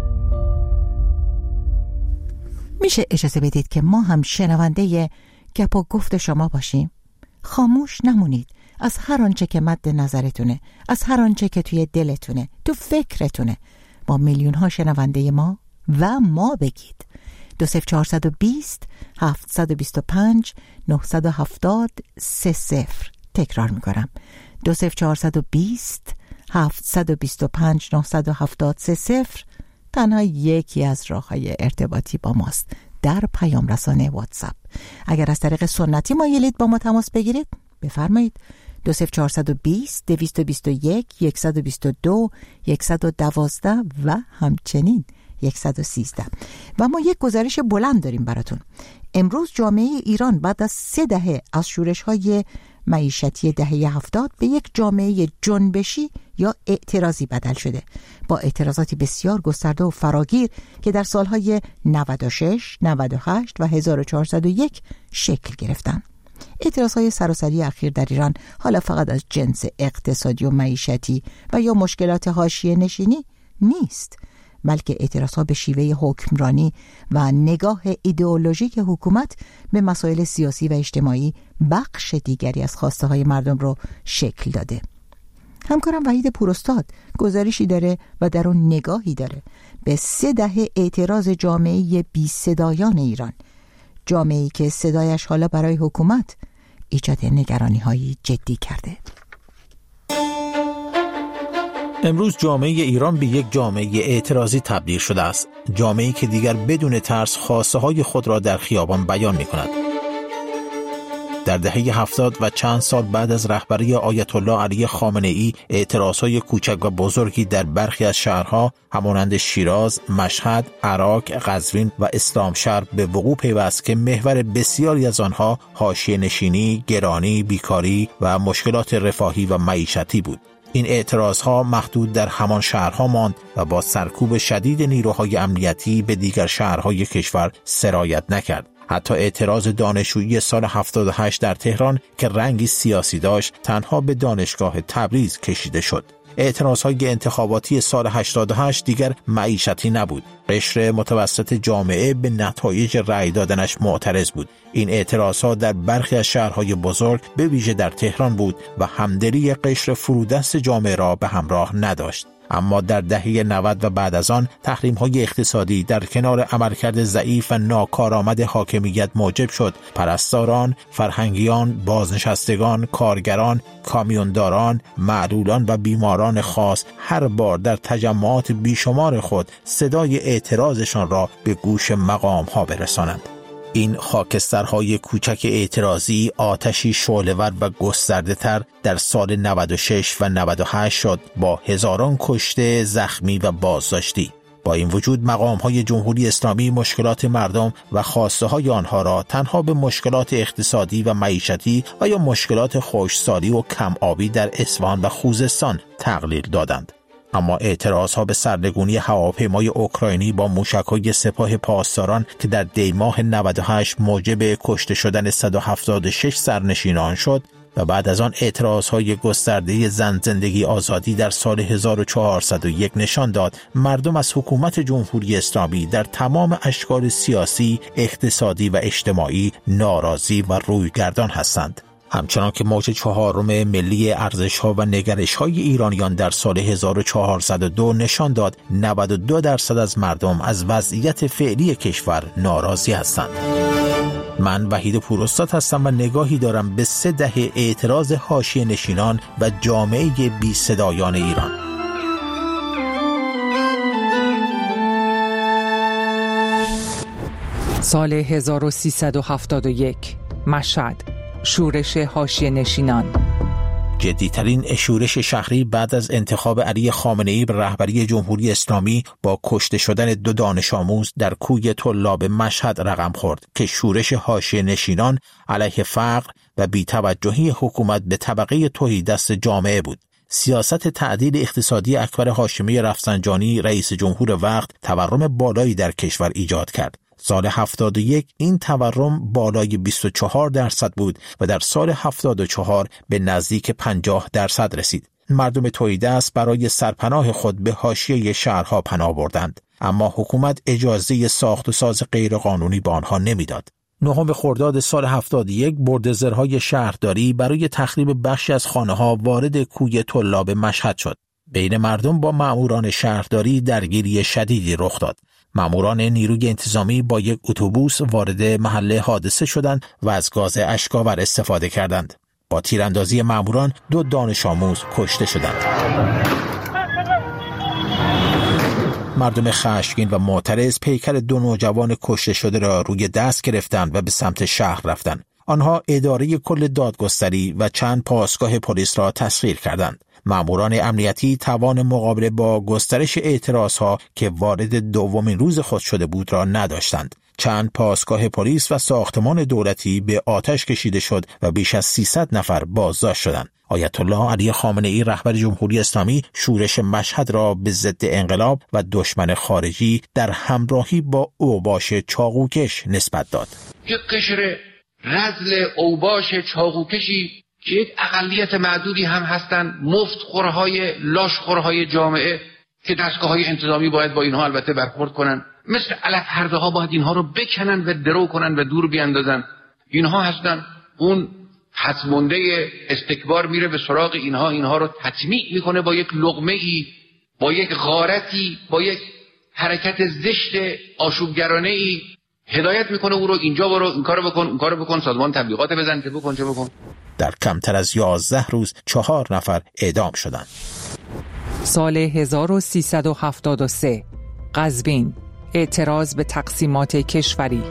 میشه اجازه بدید که ما هم شنونده گپ و گفت شما باشیم؟ خاموش نمونید. از هر آنچه که مد نظرتونه، از هر آنچه که توی دلتونه، تو فکرتونه، با میلیون ها شنونده ما و ما بگید. 20420 725 970 30. تکرار میکنم 20420 725 970 30. تنها یکی از راه‌های ارتباطی با ماست در پیام رسانه واتساپ. اگر از طریق سنتی مایلید با ما تماس بگیرید بفرمایید 20420 221 122 112 و همچنین 113. و ما یک گزارش بلند داریم براتون. امروز جامعه ایران بعد از 3 دهه از شورش‌های معیشتی دهه 70 به یک جامعه جنبشی یا اعتراضی بدل شده، با اعتراضاتی بسیار گسترده و فراگیر که در سالهای 96، 98 و 1401 شکل گرفتند. اعتراضهای سراسری اخیر در ایران حالا فقط از جنس اقتصادی و معیشتی و یا مشکلات حاشیه نشینی نیست، بلکه اعتراضها به شیوه حکمرانی و نگاه ایدئولوژیک حکومت به مسائل سیاسی و اجتماعی بخش دیگری از خواسته های مردم رو شکل داده. همکارم وحید پوراستاد گزارشی داره و در اون نگاهی داره به 3 دهه اعتراض جامعه بی صدایان ایران، جامعه‌ای که صدایش حالا برای حکومت ایجاد نگرانی‌های جدی کرده. امروز جامعه ایران به یک جامعه اعتراضی تبدیل شده است. جامعه‌ای که دیگر بدون ترس خواسته‌های خود را در خیابان بیان می‌کند. در دهه 70 و چند سال بعد از رهبری آیت الله علی خامنه‌ای، اعتراضهای کوچک و بزرگی در برخی از شهرها همانند شیراز، مشهد، عراق، قزوین و اسلامشهر به وقوع پیوست که محور بسیاری از آنها حاشیه‌نشینی، گرانی، بیکاری و مشکلات رفاهی و معیشتی بود. این اعتراضها محدود در همان شهرها ماند و با سرکوب شدید نیروهای امنیتی به دیگر شهرهای کشور سرایت نکرد. حتی اعتراض دانشجویی سال 78 در تهران که رنگی سیاسی داشت تنها به دانشگاه تبریز کشیده شد. اعتراضهای انتخاباتی سال 88 دیگر معیشتی نبود. قشر متوسط جامعه به نتایج رأی دادنش معترض بود. این اعتراضها در برخی از شهرهای بزرگ به ویژه در تهران بود و همدلی قشر فرودست جامعه را به همراه نداشت. اما در دهه 90 و بعد از آن تحریم‌های اقتصادی در کنار عملکرد ضعیف و ناکارآمد حاکمیت موجب شد پرستاران، فرهنگیان، بازنشستگان، کارگران، کامیونداران، معلولان و بیماران خاص هر بار در تجمعات بیشمار خود صدای اعتراضشان را به گوش مقام‌ها برسانند. این خاکسترهای کوچک اعتراضی آتشی شعله‌ور و گسترده‌تر در سال 96 و 98 شد با هزاران کشته، زخمی و بازداشتی. با این وجود مقام‌های جمهوری اسلامی مشکلات مردم و خواسته‌های آنها را تنها به مشکلات اقتصادی و معیشتی و یا مشکلات خشکسالی و کم آبی در اصفهان و خوزستان تقلیل دادند. اما اعتراضها به سرنگونی هواپیمای اوکراینی با موشک‌های سپاه پاسداران که در دی ماه 98 موجب کشته شدن 176 سرنشینان شد و بعد از آن اعتراضهای گسترده زن زندگی آزادی در سال 1401 نشان داد مردم از حکومت جمهوری اسلامی در تمام اشکال سیاسی، اقتصادی و اجتماعی ناراضی و رویگردان هستند. همچنان که موج چهارم ملی ارزش‌ها و نگرش‌های ایرانیان در سال 1402 نشان داد 92% از مردم از وضعیت فعلی کشور ناراضی هستند. من وحید پوراستاد هستم و نگاهی دارم به 3 دهه اعتراض حاشیه‌نشینان و جامعه بی صدایان ایران. سال 1371 مشهد، شورش حاشیه‌نشینان. جدی‌ترین شورش شهری بعد از انتخاب علی خامنه‌ای به رهبری جمهوری اسلامی با کشته شدن 2 دانش آموز در کوی طلاب مشهد رقم خورد که شورش حاشیه‌نشینان علیه فقر و بی‌توجهی حکومت به طبقه تهیدست جامعه بود. سیاست تعدیل اقتصادی اکبر هاشمی رفسنجانی رئیس جمهور وقت تورم بالایی در کشور ایجاد کرد. سال 71 این تورم بالای 24% بود و در سال 74 به نزدیک 50% رسید. مردم تهیدست برای سرپناه خود به حاشیه شهرها پناه بردند، اما حکومت اجازه ساخت و ساز غیرقانونی به آنها نمیداد. 9 خرداد سال 71 بولدوزرهای شهرداری برای تخریب بخشی از خانه‌ها وارد کوی طلاب مشهد شد. بین مردم با ماموران شهرداری درگیری شدیدی رخ داد. ماموران نیروی انتظامی با یک اتوبوس وارد محل حادثه شدند و از گاز اشک‌آور استفاده کردند. با تیراندازی ماموران 2 دانش آموز کشته شدند. مردم خشمگین و معترض پیکر 2 نوجوان کشته شده را روی دست گرفتند و به سمت شهر رفتند. آنها اداره کل دادگستری و چند پاسگاه پلیس را تسخیر کردند. ماموران امنیتی توان مقابله با گسترش اعتراضها که وارد 2مین روز خود شده بود را نداشتند. چند پاسگاه پلیس و ساختمان دولتی به آتش کشیده شد و بیش از 300 نفر بازداشت شدند. آیت الله علی خامنه‌ای رهبر جمهوری اسلامی شورش مشهد را به ضد انقلاب و دشمن خارجی در همراهی با اوباش چاقوکش نسبت داد. یک قشر رذل اوباش چاقوکشی که یک اقلیت معدودی هم هستند، مفتخورهای لاشخورهای جامعه که دستگاه‌های انتظامی باید با اینها البته برخورد کنن، مثل علف هرده ها باید اینها رو بکنن و درو کنن و دور بیاندازن. اینها هستن. اون حسمونده استکبار میره به سراغ اینها رو تطمیع میکنه با یک لقمه‌ای، با یک غارتی، با یک حرکت زشت آشوبگرانه‌ای هدایت میکنه او رو اینجا برو، این کارو بکن، اون کارو بکن، سازمان تبلیغات بزن، چه بکن چه بکن. در کمتر از 11 روز 4 نفر اعدام شدند. سال 1373 قزوین، اعتراض به تقسیمات کشوری.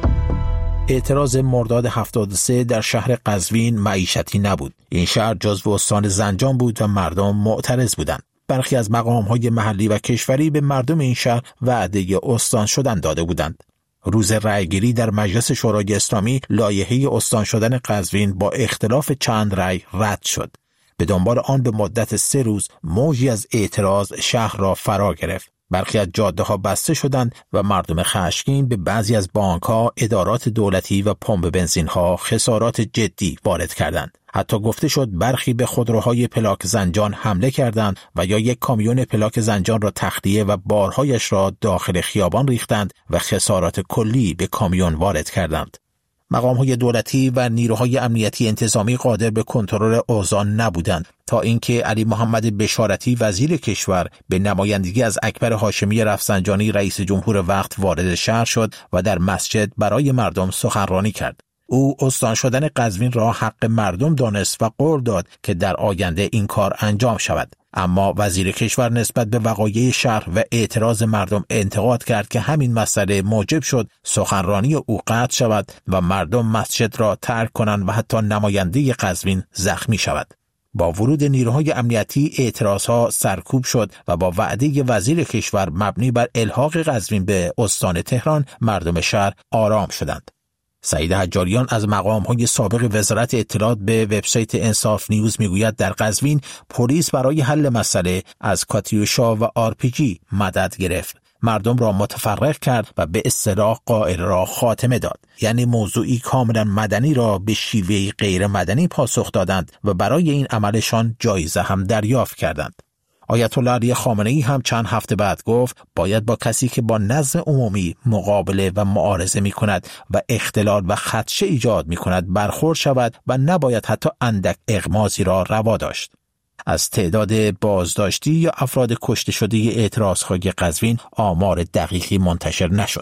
اعتراض مرداد 73 در شهر قزوین معیشتی نبود. این شهر جزو استان زنجان بود و مردم معترض بودند. برخی از مقام‌های محلی و کشوری به مردم این شهر وعده استان شدن داده بودند. روز رأیگیری در مجلس شورای اسلامی لایحه استان شدن قزوین با اختلاف چند رأی رد شد. به دنبال آن به مدت 3 روز موجی از اعتراض شهر را فرا گرفت. برخی از جاده‌ها بسته شدند و مردم خشمگین به بعضی از بانک‌ها، ادارات دولتی و پمپ بنزین‌ها خسارات جدی وارد کردند. حتی گفته شد برخی به خودروهای پلاک زنجان حمله کردند و یا یک کامیون پلاک زنجان را تخلیه و بارهایش را داخل خیابان ریختند و خسارات کلی به کامیون وارد کردند. مقام‌های دولتی و نیروهای امنیتی انتظامی قادر به کنترل اوضاع نبودند تا اینکه علی محمد بشارتی وزیر کشور به نمایندگی از اکبر هاشمی رفسنجانی رئیس جمهور وقت وارد شهر شد و در مسجد برای مردم سخنرانی کرد. او استان شدن قزوین را حق مردم دانست و قول داد که در آینده این کار انجام شود. اما وزیر کشور نسبت به وقایع شهر و اعتراض مردم انتقاد کرد که همین مسئله موجب شد سخنرانی او قطع شود و مردم مسجد را ترک کنند و حتی نماینده قزوین زخمی شود. با ورود نیروهای امنیتی اعتراضها سرکوب شد و با وعده وزیر کشور مبنی بر الحاق قزوین به استان تهران مردم شهر آرام شدند. سعید حجاریان از مقام‌های سابق وزارت اطلاعات به وبسایت انصاف نیوز میگوید در قزوین پلیس برای حل مسئله از کاتیوشا و RPG مدد گرفت. مردم را متفرق کرد و به اصطلاح قائل را خاتمه داد. یعنی موضوعی کاملا مدنی را به شیوهی غیر مدنی پاسخ دادند و برای این عملشان جایزه هم دریافت کردند. آیت الله علی خامنه‌ای هم چند هفته بعد گفت باید با کسی که با نظم عمومی مقابله و معارضه می کند و اختلال و خدشه ایجاد می کند برخورد شود و نباید حتی اندک اغمازی را روا داشت. از تعداد بازداشتی یا افراد کشته شده اعتراضهای قزوین آمار دقیقی منتشر نشد.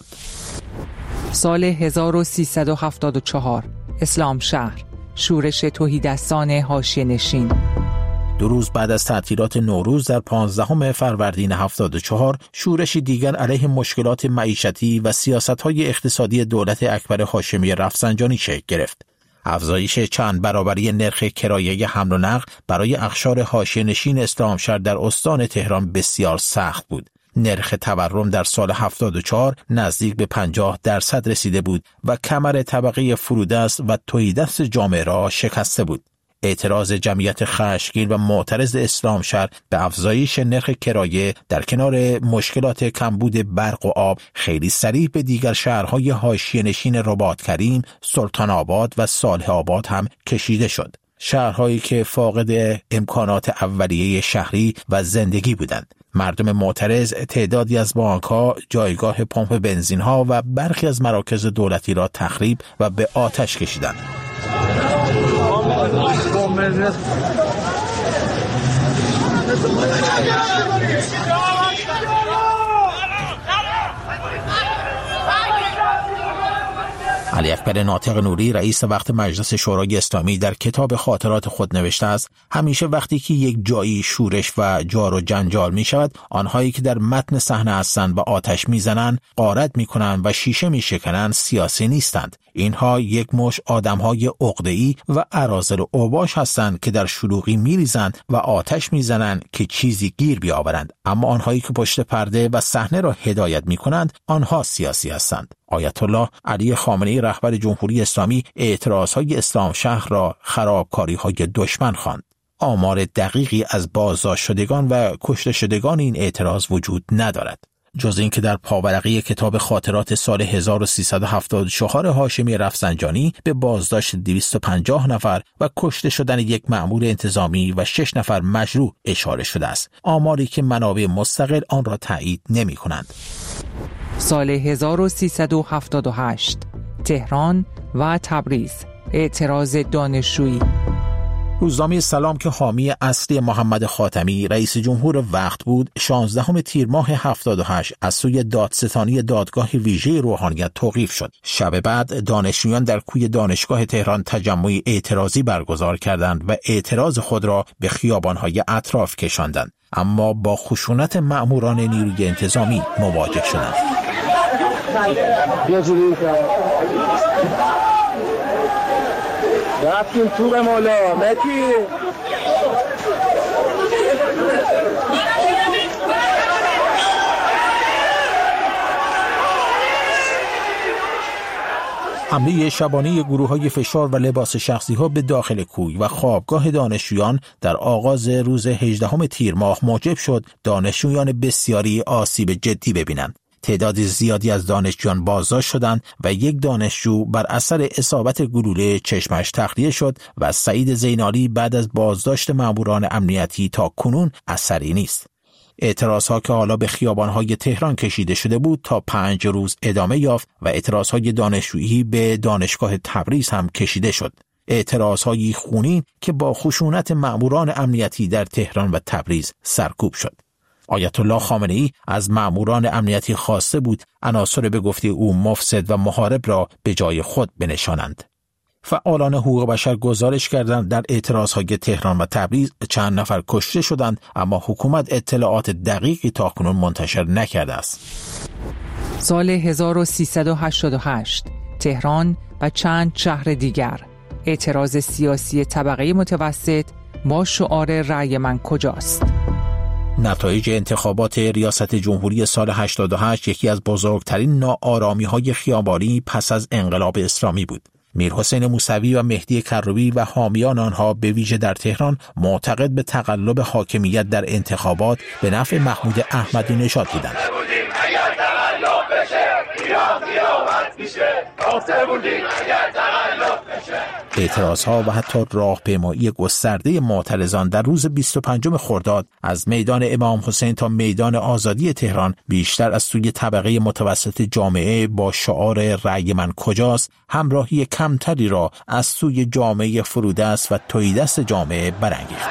سال 1374 اسلام شهر، شورش تهیدستان حاشیه‌نشین. 2 روز بعد از تعطیلات نوروز در 15 فروردین 74 شورشی دیگر علیه مشکلات معیشتی و سیاست‌های اقتصادی دولت اکبر هاشمی رفسنجانی شکل گرفت. افزایش چند برابری نرخ کرایه حمل و نقل برای اقشار حاشیه‌نشین اسلامشهر در استان تهران بسیار سخت بود. نرخ تورم در سال 74 نزدیک به 50% رسیده بود و کمر طبقه فرودست و تهیدست جامعه را شکسته بود. اعتراض جمعیت خشمگین و معترض اسلامشهر به افزایش نرخ کرایه در کنار مشکلات کمبود برق و آب خیلی سریع به دیگر شهرهای حاشیه‌نشین رباط کریم، سلطان آباد و صالح آباد هم کشیده شد. شهرهایی که فاقد امکانات اولیه شهری و زندگی بودند. مردم معترض تعدادی از بانک‌ها، جایگاه پمپ بنزین‌ها و برخی از مراکز دولتی را تخریب و به آتش کشیدند. علی اکبر ناطق نوری رئیس وقت مجلس شورای اسلامی در کتاب خاطرات خود نوشته است همیشه وقتی که یک جایی شورش و جار و جنجال می شود آنهایی که در متن صحنه هستند و آتش می زنند، غارت می کنند و شیشه می شکنند سیاسی نیستند. اینها یک مش آدمهای عقده‌ای و اراذل و اوباش هستند که در شلوغی می ریزند و آتش می زنند که چیزی گیر بیاورند. اما آنهایی که پشت پرده و صحنه را هدایت می کنند آنها سیاسی هستند. آیت الله علی خامنه‌ای رهبر جمهوری اسلامی اعتراضهای اسلام شهر را خرابکاری‌های دشمن خواند. آمار دقیقی از بازداشت شدگان و کشته شدگان این اعتراض وجود ندارد. جز این که در پاورقی کتاب خاطرات سال 1374 هاشمی رفسنجانی به بازداشت 250 نفر و کشته شدن یک مأمور انتظامی و 6 نفر مجروح اشاره شده است. آماری که منابع مستقل آن را تایید نمی کنند. سال 1378 تهران و تبریز، اعتراض دانشجویی. روزنامه سلام که حامی اصلی محمد خاتمی رئیس جمهور وقت بود 16 تیر ماه 78 از سوی دادستانی دادگاه ویژه روحانیت توقیف شد. شب بعد دانشجویان در کوی دانشگاه تهران تجمع اعتراضی برگزار کردند و اعتراض خود را به خیابان‌های اطراف کشاندند، اما با خشونت مأموران نیروی انتظامی مواجه شدند. رفتیم توق مولا متی حمله شبانه گروه‌های فشار و لباس شخصی‌ها به داخل کوی و خوابگاه دانشجویان در آغاز روز 18 تیر ماه موجب شد دانشجویان بسیاری آسیب جدی ببینند. تعداد زیادی از دانشجویان بازداشت شدند و یک دانشجو بر اثر اصابت گلوله چشمش تخلیه شد و سعید زینالی بعد از بازداشت ماموران امنیتی تا کنون اثری نیست. اعتراضها که حالا به خیابان‌های تهران کشیده شده بود تا 5 روز ادامه یافت و اعتراضهای دانشجویی به دانشگاه تبریز هم کشیده شد. اعتراضهای خونین که با خشونت ماموران امنیتی در تهران و تبریز سرکوب شد. آیت الله خامنه‌ای از ماموران امنیتی خواسته بود عناصر به گفته او مفسد و محارب را به جای خود بنشانند. فعالان حقوق بشر گزارش کردند در اعتراضهای تهران و تبریز چند نفر کشته شدند، اما حکومت اطلاعات دقیقی تاکنون منتشر نکرده است. سال 1388 تهران و چند شهر دیگر اعتراض سیاسی طبقه متوسط با شعار رأی من کجاست؟ نتایج انتخابات ریاست جمهوری سال 88 یکی از بزرگترین ناآرامی‌های خیابانی پس از انقلاب اسلامی بود. میرحسین موسوی و مهدی کروبی و حامیان آنها به ویژه در تهران معتقد به تقلب حاکمیت در انتخابات به نفع محمود احمدی نژاد بودند. اعتراضها و حتی راهپیمایی گسترده معترضان در روز 25 خرداد از میدان امام حسین تا میدان آزادی تهران بیشتر از سوی طبقه متوسط جامعه با شعار رأی من کجاست همراهی کمتری را از سوی جامعه فرودست و تهیدست جامعه برانگیخت.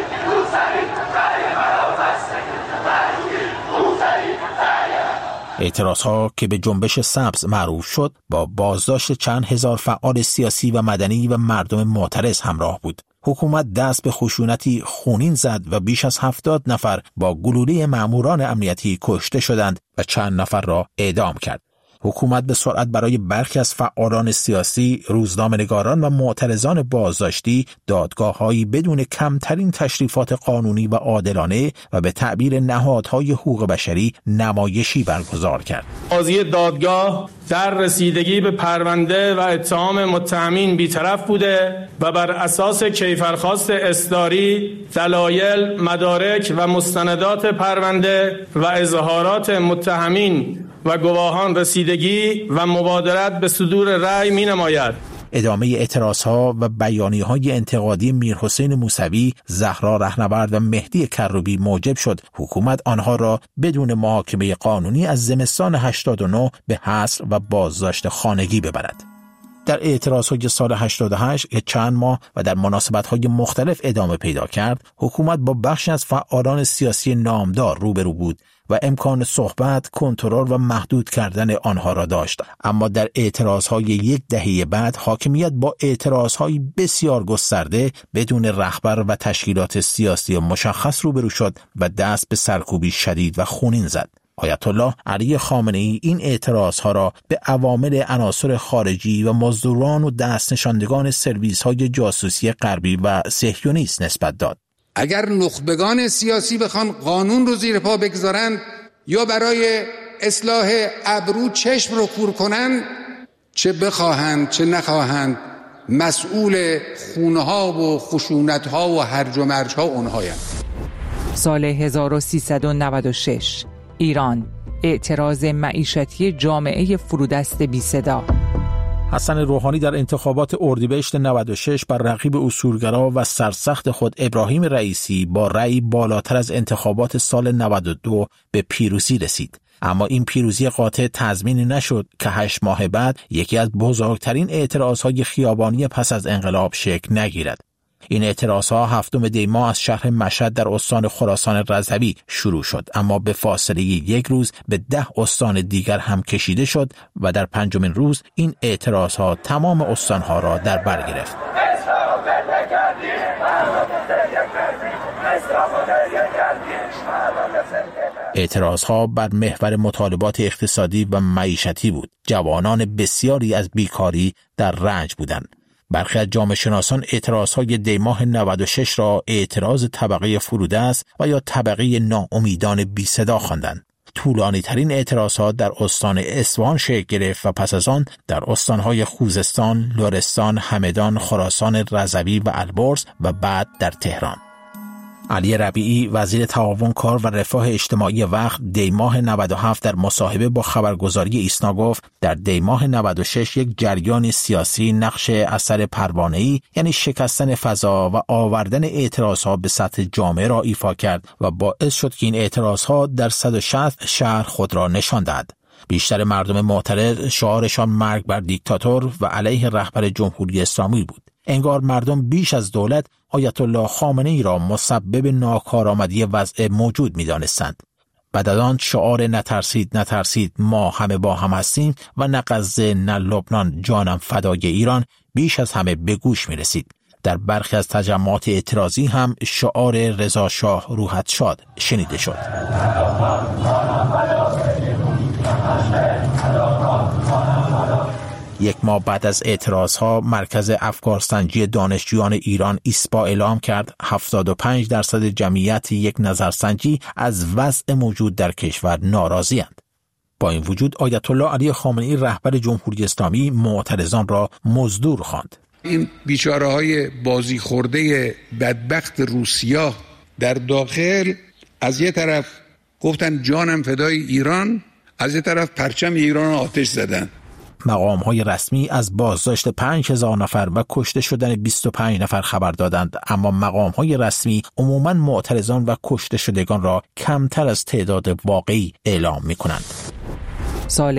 اعتراضها که به جنبش سبز معروف شد با بازداشت چند هزار فعال سیاسی و مدنی و مردم معترض همراه بود. حکومت دست به خشونتی خونین زد و بیش از 70 نفر با گلوله ماموران امنیتی کشته شدند و چند نفر را اعدام کرد. حکومت به سرعت برای برخی از فعالان سیاسی، روزنامه‌نگاران و معترضان بازداشتی دادگاه‌هایی بدون کمترین تشریفات قانونی و عادلانه و به تعبیر نهادهای حقوق بشری نمایشی برگزار کرد. قاضی دادگاه در رسیدگی به پرونده و اتهام متهمین بی‌طرف بوده و بر اساس کیفرخواست اصداری، دلایل، مدارک و مستندات پرونده و اظهارات متهمین و گواهان رسیدگی و مبادرت به صدور رأی می‌نماید. ادامه اعتراضها و بیانیه‌های انتقادی میرحسین موسوی، زهرا رهنورد و مهدی کروبی موجب شد حکومت آنها را بدون محاکمه قانونی از زمستان 89 به حصر و بازداشت خانگی ببرد. در اعتراضهای سال 88 که چند ماه و در مناسبت‌های مختلف ادامه پیدا کرد، حکومت با بخشی از فعالان سیاسی نامدار روبرو بود و امکان صحبت، کنترل و محدود کردن آنها را داشت. اما در اعتراضهای یک دهه بعد حاکمیت با اعتراضهای بسیار گسترده بدون رهبر و تشکیلات سیاسی مشخص روبرو شد و دست به سرکوبی شدید و خونین زد. آیت الله علی خامنه‌ای این اعتراضها را به عوامل عناصر خارجی و مزدوران و دست نشاندگان سرویس‌های جاسوسی غربی و صهیونیست نسبت داد. اگر نخبگان سیاسی بخوان قانون رو زیر پا بگذارند یا برای اصلاح ابرو چشم رو کور کنند، چه بخواهند چه نخواهند مسئول خونه‌ها و خشونت‌ها و هرج و مرج‌ها اونهایند. سال 1396 ایران، اعتراض معیشتی جامعه فرودست بی صدا. حسن روحانی در انتخابات اردیبهشت 96 بر رقیب اصولگرا و سرسخت خود ابراهیم رئیسی با رأی بالاتر از انتخابات سال 92 به پیروزی رسید. اما این پیروزی قاطع تضمینی نشد که 8 ماه بعد یکی از بزرگترین اعتراضهای خیابانی پس از انقلاب شکل نگیرد. این اعتراضها 7 دی ماه از شهر مشهد در استان خراسان رضوی شروع شد، اما به فاصله 1 روز به 10 استان دیگر هم کشیده شد و در 5مین روز این اعتراضها تمام استانها را در بر گرفت. اعتراضها بر محور مطالبات اقتصادی و معیشتی بود. جوانان بسیاری از بیکاری در رنج بودند. برخی از جامعه شناسان اعتراضهای دی ماه 96 را اعتراض طبقه فرودست و یا طبقه ناامیدان بی صدا خواندند. طولانی ترین اعتراضها در استان اصفهان شکل گرفت و پس از آن در استانهای خوزستان، لرستان، همدان، خراسان رضوی و البرز و بعد در تهران. علی ربیعی وزیر تعاون کار و رفاه اجتماعی وقت دی ماه 97 در مصاحبه با خبرگزاری ایسنا گفت در دی ماه 96 یک جریان سیاسی نقش اثر پروانه‌ای یعنی شکستن فضا و آوردن اعتراضها به سطح جامعه را ایفا کرد و باعث شد که این اعتراضها در 160 شهر خود را نشان دهد. بیشتر مردم معترض شعارشان مرگ بر دیکتاتور و علیه رهبر جمهوری اسلامی بود. انگار مردم بیش از دولت آیت الله خامنه‌ای را مسبب ناکارآمدی وضع موجود می‌دانستند. بعد از آن شعار نترسید نترسید ما همه با هم هستیم و نه غزه نه لبنان جانم فدای ایران بیش از همه به گوش می‌رسید. در برخی از تجمعات اعتراضی هم شعار رضا شاه روحت شاد شنیده شد. یک ماه بعد از اعتراضها مرکز افکارسنجی دانشجویان ایران ایسپا اعلام کرد 75% جمعیت یک نظرسنجی از وضع موجود در کشور ناراضی‌اند. با این وجود آیت الله علی خامنه‌ای رهبر جمهوری اسلامی معترضان را مزدور خواند. این بیچاره‌های بازی خورده بدبخت روسیا در داخل از یه طرف گفتن جانم فدای ایران، از یه طرف پرچم ایران آتش زدن. مقام‌های رسمی از بازداشت 5000 نفر و کشته شدن 25 نفر خبر دادند، اما مقام‌های رسمی عموماً معترضان و کشته شدگان را کمتر از تعداد واقعی اعلام می‌کنند. سال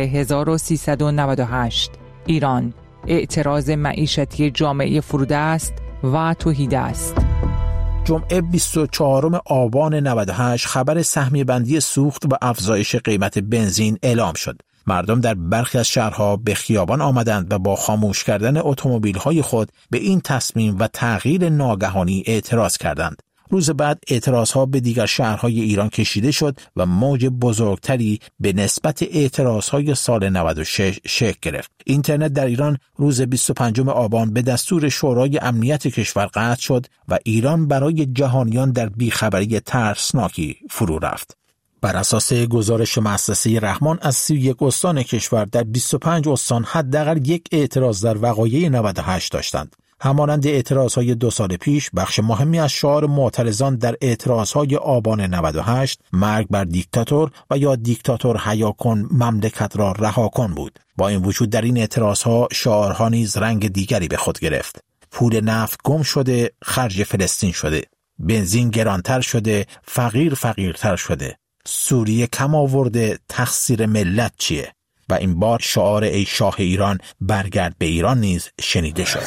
1398 ایران اعتراض معیشتی جامعه فرودست و توحیدست. جمعه 24 آبان 98 خبر سهمیه بندی سوخت و افزایش قیمت بنزین اعلام شد. مردم در برخی از شهرها به خیابان آمدند و با خاموش کردن اتومبیل‌های خود به این تصمیم و تغییر ناگهانی اعتراض کردند. روز بعد اعتراضها به دیگر شهرهای ایران کشیده شد و موج بزرگتری به نسبت اعتراضهای سال 96 شکل گرفت. اینترنت در ایران روز 25 آبان به دستور شورای امنیت کشور قطع شد و ایران برای جهانیان در بیخبری ترسناکی فرو رفت. بر اساس گزارش مؤسسه رحمان از 31 استان کشور در 25 استان حداقل یک اعتراض در وقایع 98 داشتند. همانند اعتراضهای 2 سال پیش، بخش مهمی از شعار معترضان در اعتراضهای آبان 98 مرگ بر دیکتاتور و یا دیکتاتور حیا کن مملکت را رها کن بود. با این وجود در این اعتراضها شعارها نیز رنگ دیگری به خود گرفت. پول نفت گم شده، خرج فلسطین شده. بنزین گرانتر شده، فقیرتر شده. سوریه کم آورده، تقصیر ملت چیه؟ و این بار شعار ای شاه ایران برگرد به ایران نیز شنیده شد.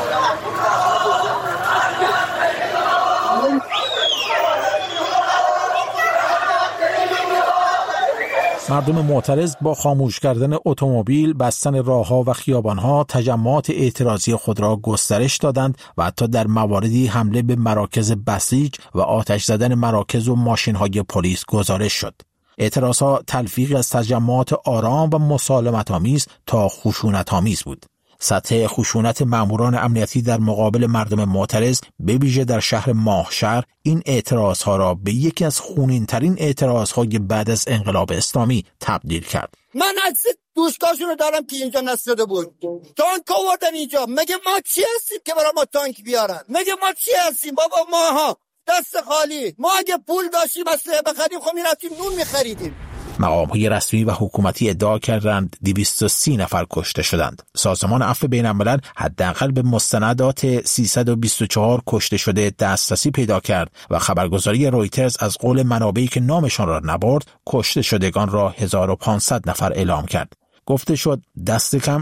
مردم معترض با خاموش کردن اتومبیل، بستن راه‌ها و خیابان‌ها تجمعات اعتراضی خود را گسترش دادند و حتی در مواردی حمله به مراکز بسیج و آتش زدن مراکز و ماشین‌های پلیس گزارش شد. اعتراضها تلفیقی از تجمعات آرام و مسالمت‌آمیز تا خشونت‌آمیز بود. سطح خشونت ماموران امنیتی در مقابل مردم معترض به ویژه در شهر ماهشهر این اعتراضها را به یکی از خونین‌ترین اعتراضهای بعد از انقلاب اسلامی تبدیل کرد. من عکس دوستاشون رو دارم که اینجا نساده بود. تانک آوردن اینجا. مگه ما چی هستیم که برای ما تانک بیارن؟ مگه ما چی هستیم بابا؟ ماها دست خالی. ما اگه پول داشتیم اسلحه بخریم خب میرفتیم نون میخریدیم. مقام‌های رسمی و حکومتی ادعا کردند 230 نفر کشته شدند. سازمان عفو بین‌الملل حداقل به مستندات 324 کشته شده دسترسی پیدا کرد و خبرگزاری رویترز از قول منابعی که نامشان را نبرد، کشته شدگان را 1500 نفر اعلام کرد. گفته شد دست کم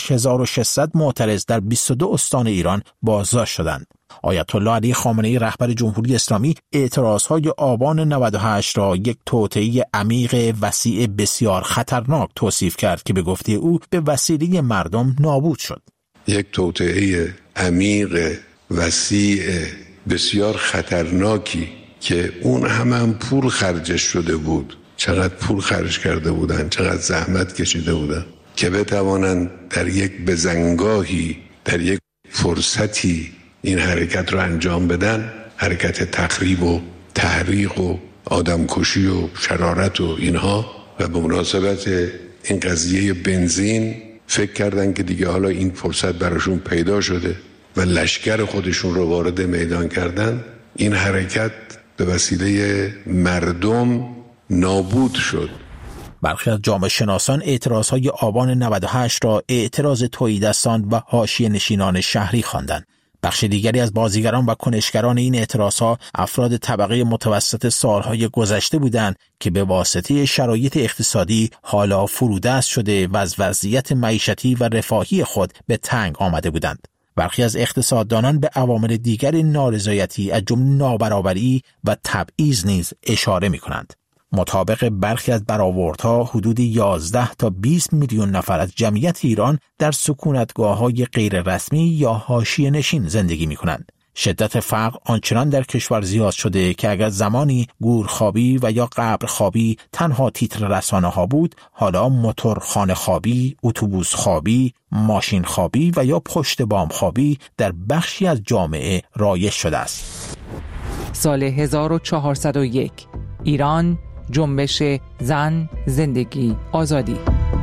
8600 معترض در 22 استان ایران بازداشت شدند. آیت الله علی خامنه‌ای رهبر جمهوری اسلامی اعتراضهای آبان 98 را یک توطئه عمیق وسیع بسیار خطرناک توصیف کرد که به گفته او به وسیله مردم نابود شد. یک توطئه عمیق وسیع بسیار خطرناکی که اون هم پول خرجش شده بود، چقدر پول خرج کرده بودن، چقدر زحمت کشیده بودن که بتوانند در یک بزنگاهی، در یک فرصتی این حرکت رو انجام بدن، حرکت تخریب و تحریق و آدمکشی و شرارت و اینها. و به مناسبت این قضیه بنزین فکر کردن که دیگه حالا این فرصت براشون پیدا شده و لشکر خودشون رو وارد میدان کردن. این حرکت به وسیله مردم نابود شد. برخی از جامعه شناسان اعتراضهای آبان 98 را اعتراض تهیدستان و حاشیه نشینان شهری خواندند. بخش دیگری از بازیگران و کنشگران این اعتراضها افراد طبقه متوسط سالهای گذشته بودند که به واسطه شرایط اقتصادی حالا فرودست شده و از وضعیت معیشتی و رفاهی خود به تنگ آمده بودند. برخی از اقتصاددانان به عوامل دیگر نارضایتی از جمله نابرابری و تبعیض نیز اشاره می‌کنند. مطابق برخی از برآوردها حدود 11 تا 20 میلیون نفر از جمعیت ایران در سکونتگاه‌های غیر رسمی یا حاشیه نشین زندگی می‌کنند. شدت فقر آنچنان در کشور زیاد شده که اگر زمانی گورخوابی و یا قبرخوابی تنها تیتر رسانه‌ها بود، حالا موتورخانه خوابی، اتوبوس خوابی، ماشین خوابی و یا پشت بام خوابی در بخشی از جامعه رایج شده است. سال 1401 ایران، جنبش زن، زندگی، آزادی.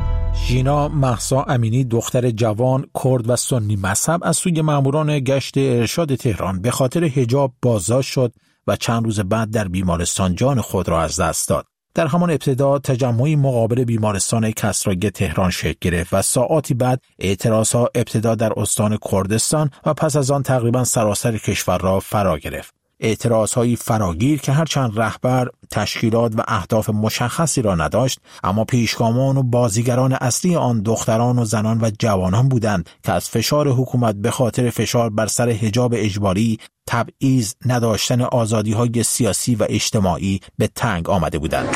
ژینا مهسا امینی دختر جوان کرد و سنی مذهب از سوی ماموران گشت ارشاد تهران به خاطر حجاب بازداشت شد و چند روز بعد در بیمارستان جان خود را از دست داد. در همان ابتدا تجمعی مقابل بیمارستان کسرایی تهران شکل گرفت و ساعاتی بعد اعتراضها ابتدا در استان کردستان و پس از آن تقریبا سراسر کشور را فرا گرفت. اعتراضهایی فراگیر که هرچند رهبر تشکیلات و اهداف مشخصی را نداشت، اما پیشگامان و بازیگران اصلی آن دختران و زنان و جوانان بودند که از فشار حکومت به خاطر فشار بر سر حجاب اجباری، تبعیض، نداشتن آزادی‌های سیاسی و اجتماعی به تنگ آمده بودند.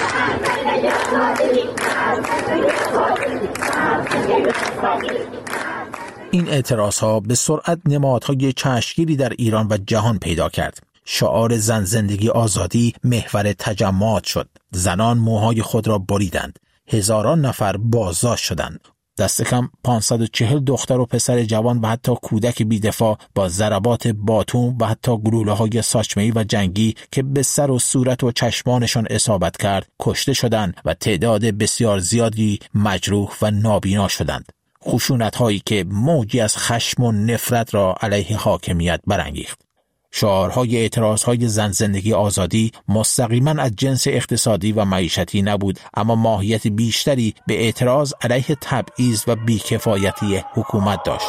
این اعتراضها به سرعت نمادهای چشمگیری در ایران و جهان پیدا کرد. شعار زن، زندگی، آزادی محور تجمعات شد. زنان موهای خود را بریدند. هزاران نفر بازداشت شدند. دست کم 540 دختر و پسر جوان و حتی کودک بی‌دفاع با ضربات باتون و حتی گلوله‌های ساچمه‌ای و جنگی که به سر و صورت و چشمانشان اصابت کرد کشته شدند و تعداد بسیار زیادی مجروح و نابینا شدند. خشونت‌هایی که موجی از خشم و نفرت را علیه حاکمیت برانگیخت. شعارهای اعتراضهای زن، زندگی، آزادی مستقیما از جنس اقتصادی و معیشتی نبود، اما ماهیت بیشتری به اعتراض علیه تبعیض و بیکفایتی حکومت داشت.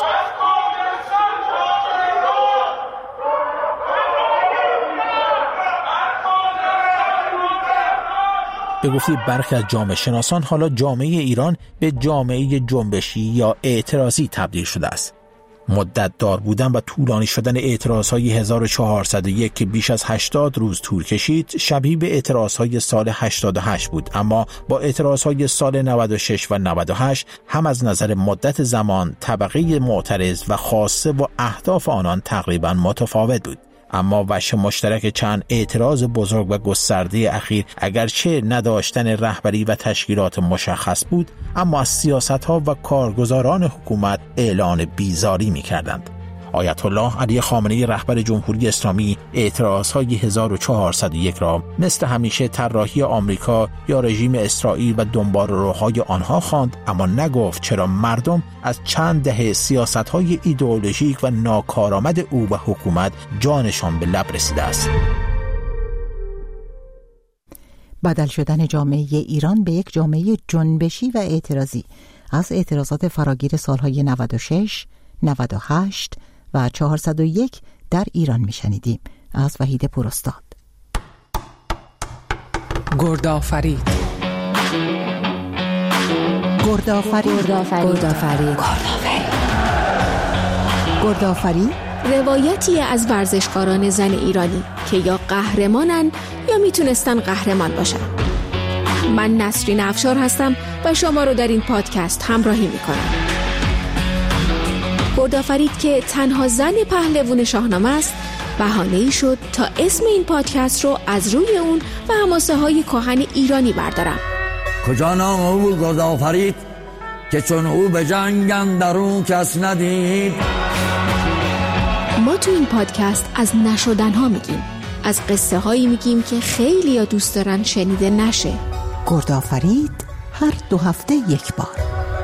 به گفته برخی از جامعه شناسان حالا جامعه ایران به جامعه جنبشی یا اعتراضی تبدیل شده است. مدت دار بودن و طولانی شدن اعتراضهای 1401 که بیش از 80 روز طول کشید شبیه به اعتراضهای سال 88 بود، اما با اعتراضهای سال 96 و 98 هم از نظر مدت زمان، طبقه معترض و خاصه و اهداف آنان تقریبا متفاوت بود. اما وجه مشترک چند اعتراض بزرگ و گسترده اخیر اگرچه نداشتن رهبری و تشکیلات مشخص بود، اما از سیاست‌ها و کارگزاران حکومت اعلان بیزاری می‌کردند. آیت الله علی خامنه‌ای رهبر جمهوری اسلامی اعتراضهای 1401 را مثل همیشه طراحی آمریکا یا رژیم اسرائیل و دنباله‌روهای آنها خواند، اما نگفت چرا مردم از چند دهه سیاست‌های ایدئولوژیک و ناکارآمد او و حکومت جانشان به لب رسیده است. بدل شدن جامعه ایران به یک جامعه جنبشی و اعتراضی از اعتراضات فراگیر سالهای 96، 98 و 401 در ایران میشنیدیم. از وحید پوراستاد. گردآفرید. گردآفرید روایتی از ورزشکاران زن ایرانی که یا قهرمانن یا میتونستن قهرمان باشن. من نسرین افشار هستم و شما رو در این پادکست همراهی میکنم. گردآفرید که تنها زن پهلوان شاهنامه است، بهانه‌ای شد تا اسم این پادکست رو از روی اون و حماسه های کهن ایرانی بردارم. کجا نام او گردآفرید که چون او به جنگ اندرون کس ندید. ما تو این پادکست از نشدنها میگیم، از قصه هایی میگیم که خیلی ها دوست دارن شنیده نشه. گردآفرید هر 2 هفته یک بار.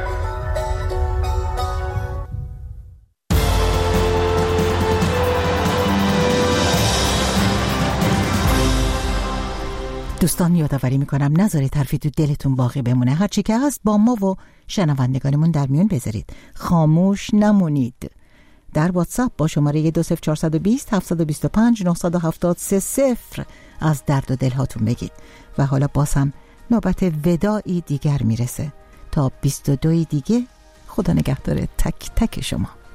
دوستان یادآوری میکنم نذارید حرفی تو دلتون باقی بمونه. هرچی که هست با ما و شنوندگانمون در میون بذارید. خاموش نمونید. در واتساپ با شماره 20420 725 970 از درد و دل هاتون بگید. و حالا باز هم نوبت وداعی دیگر میرسه. تا 22 دیگه خدا نگهدار تک تک شما.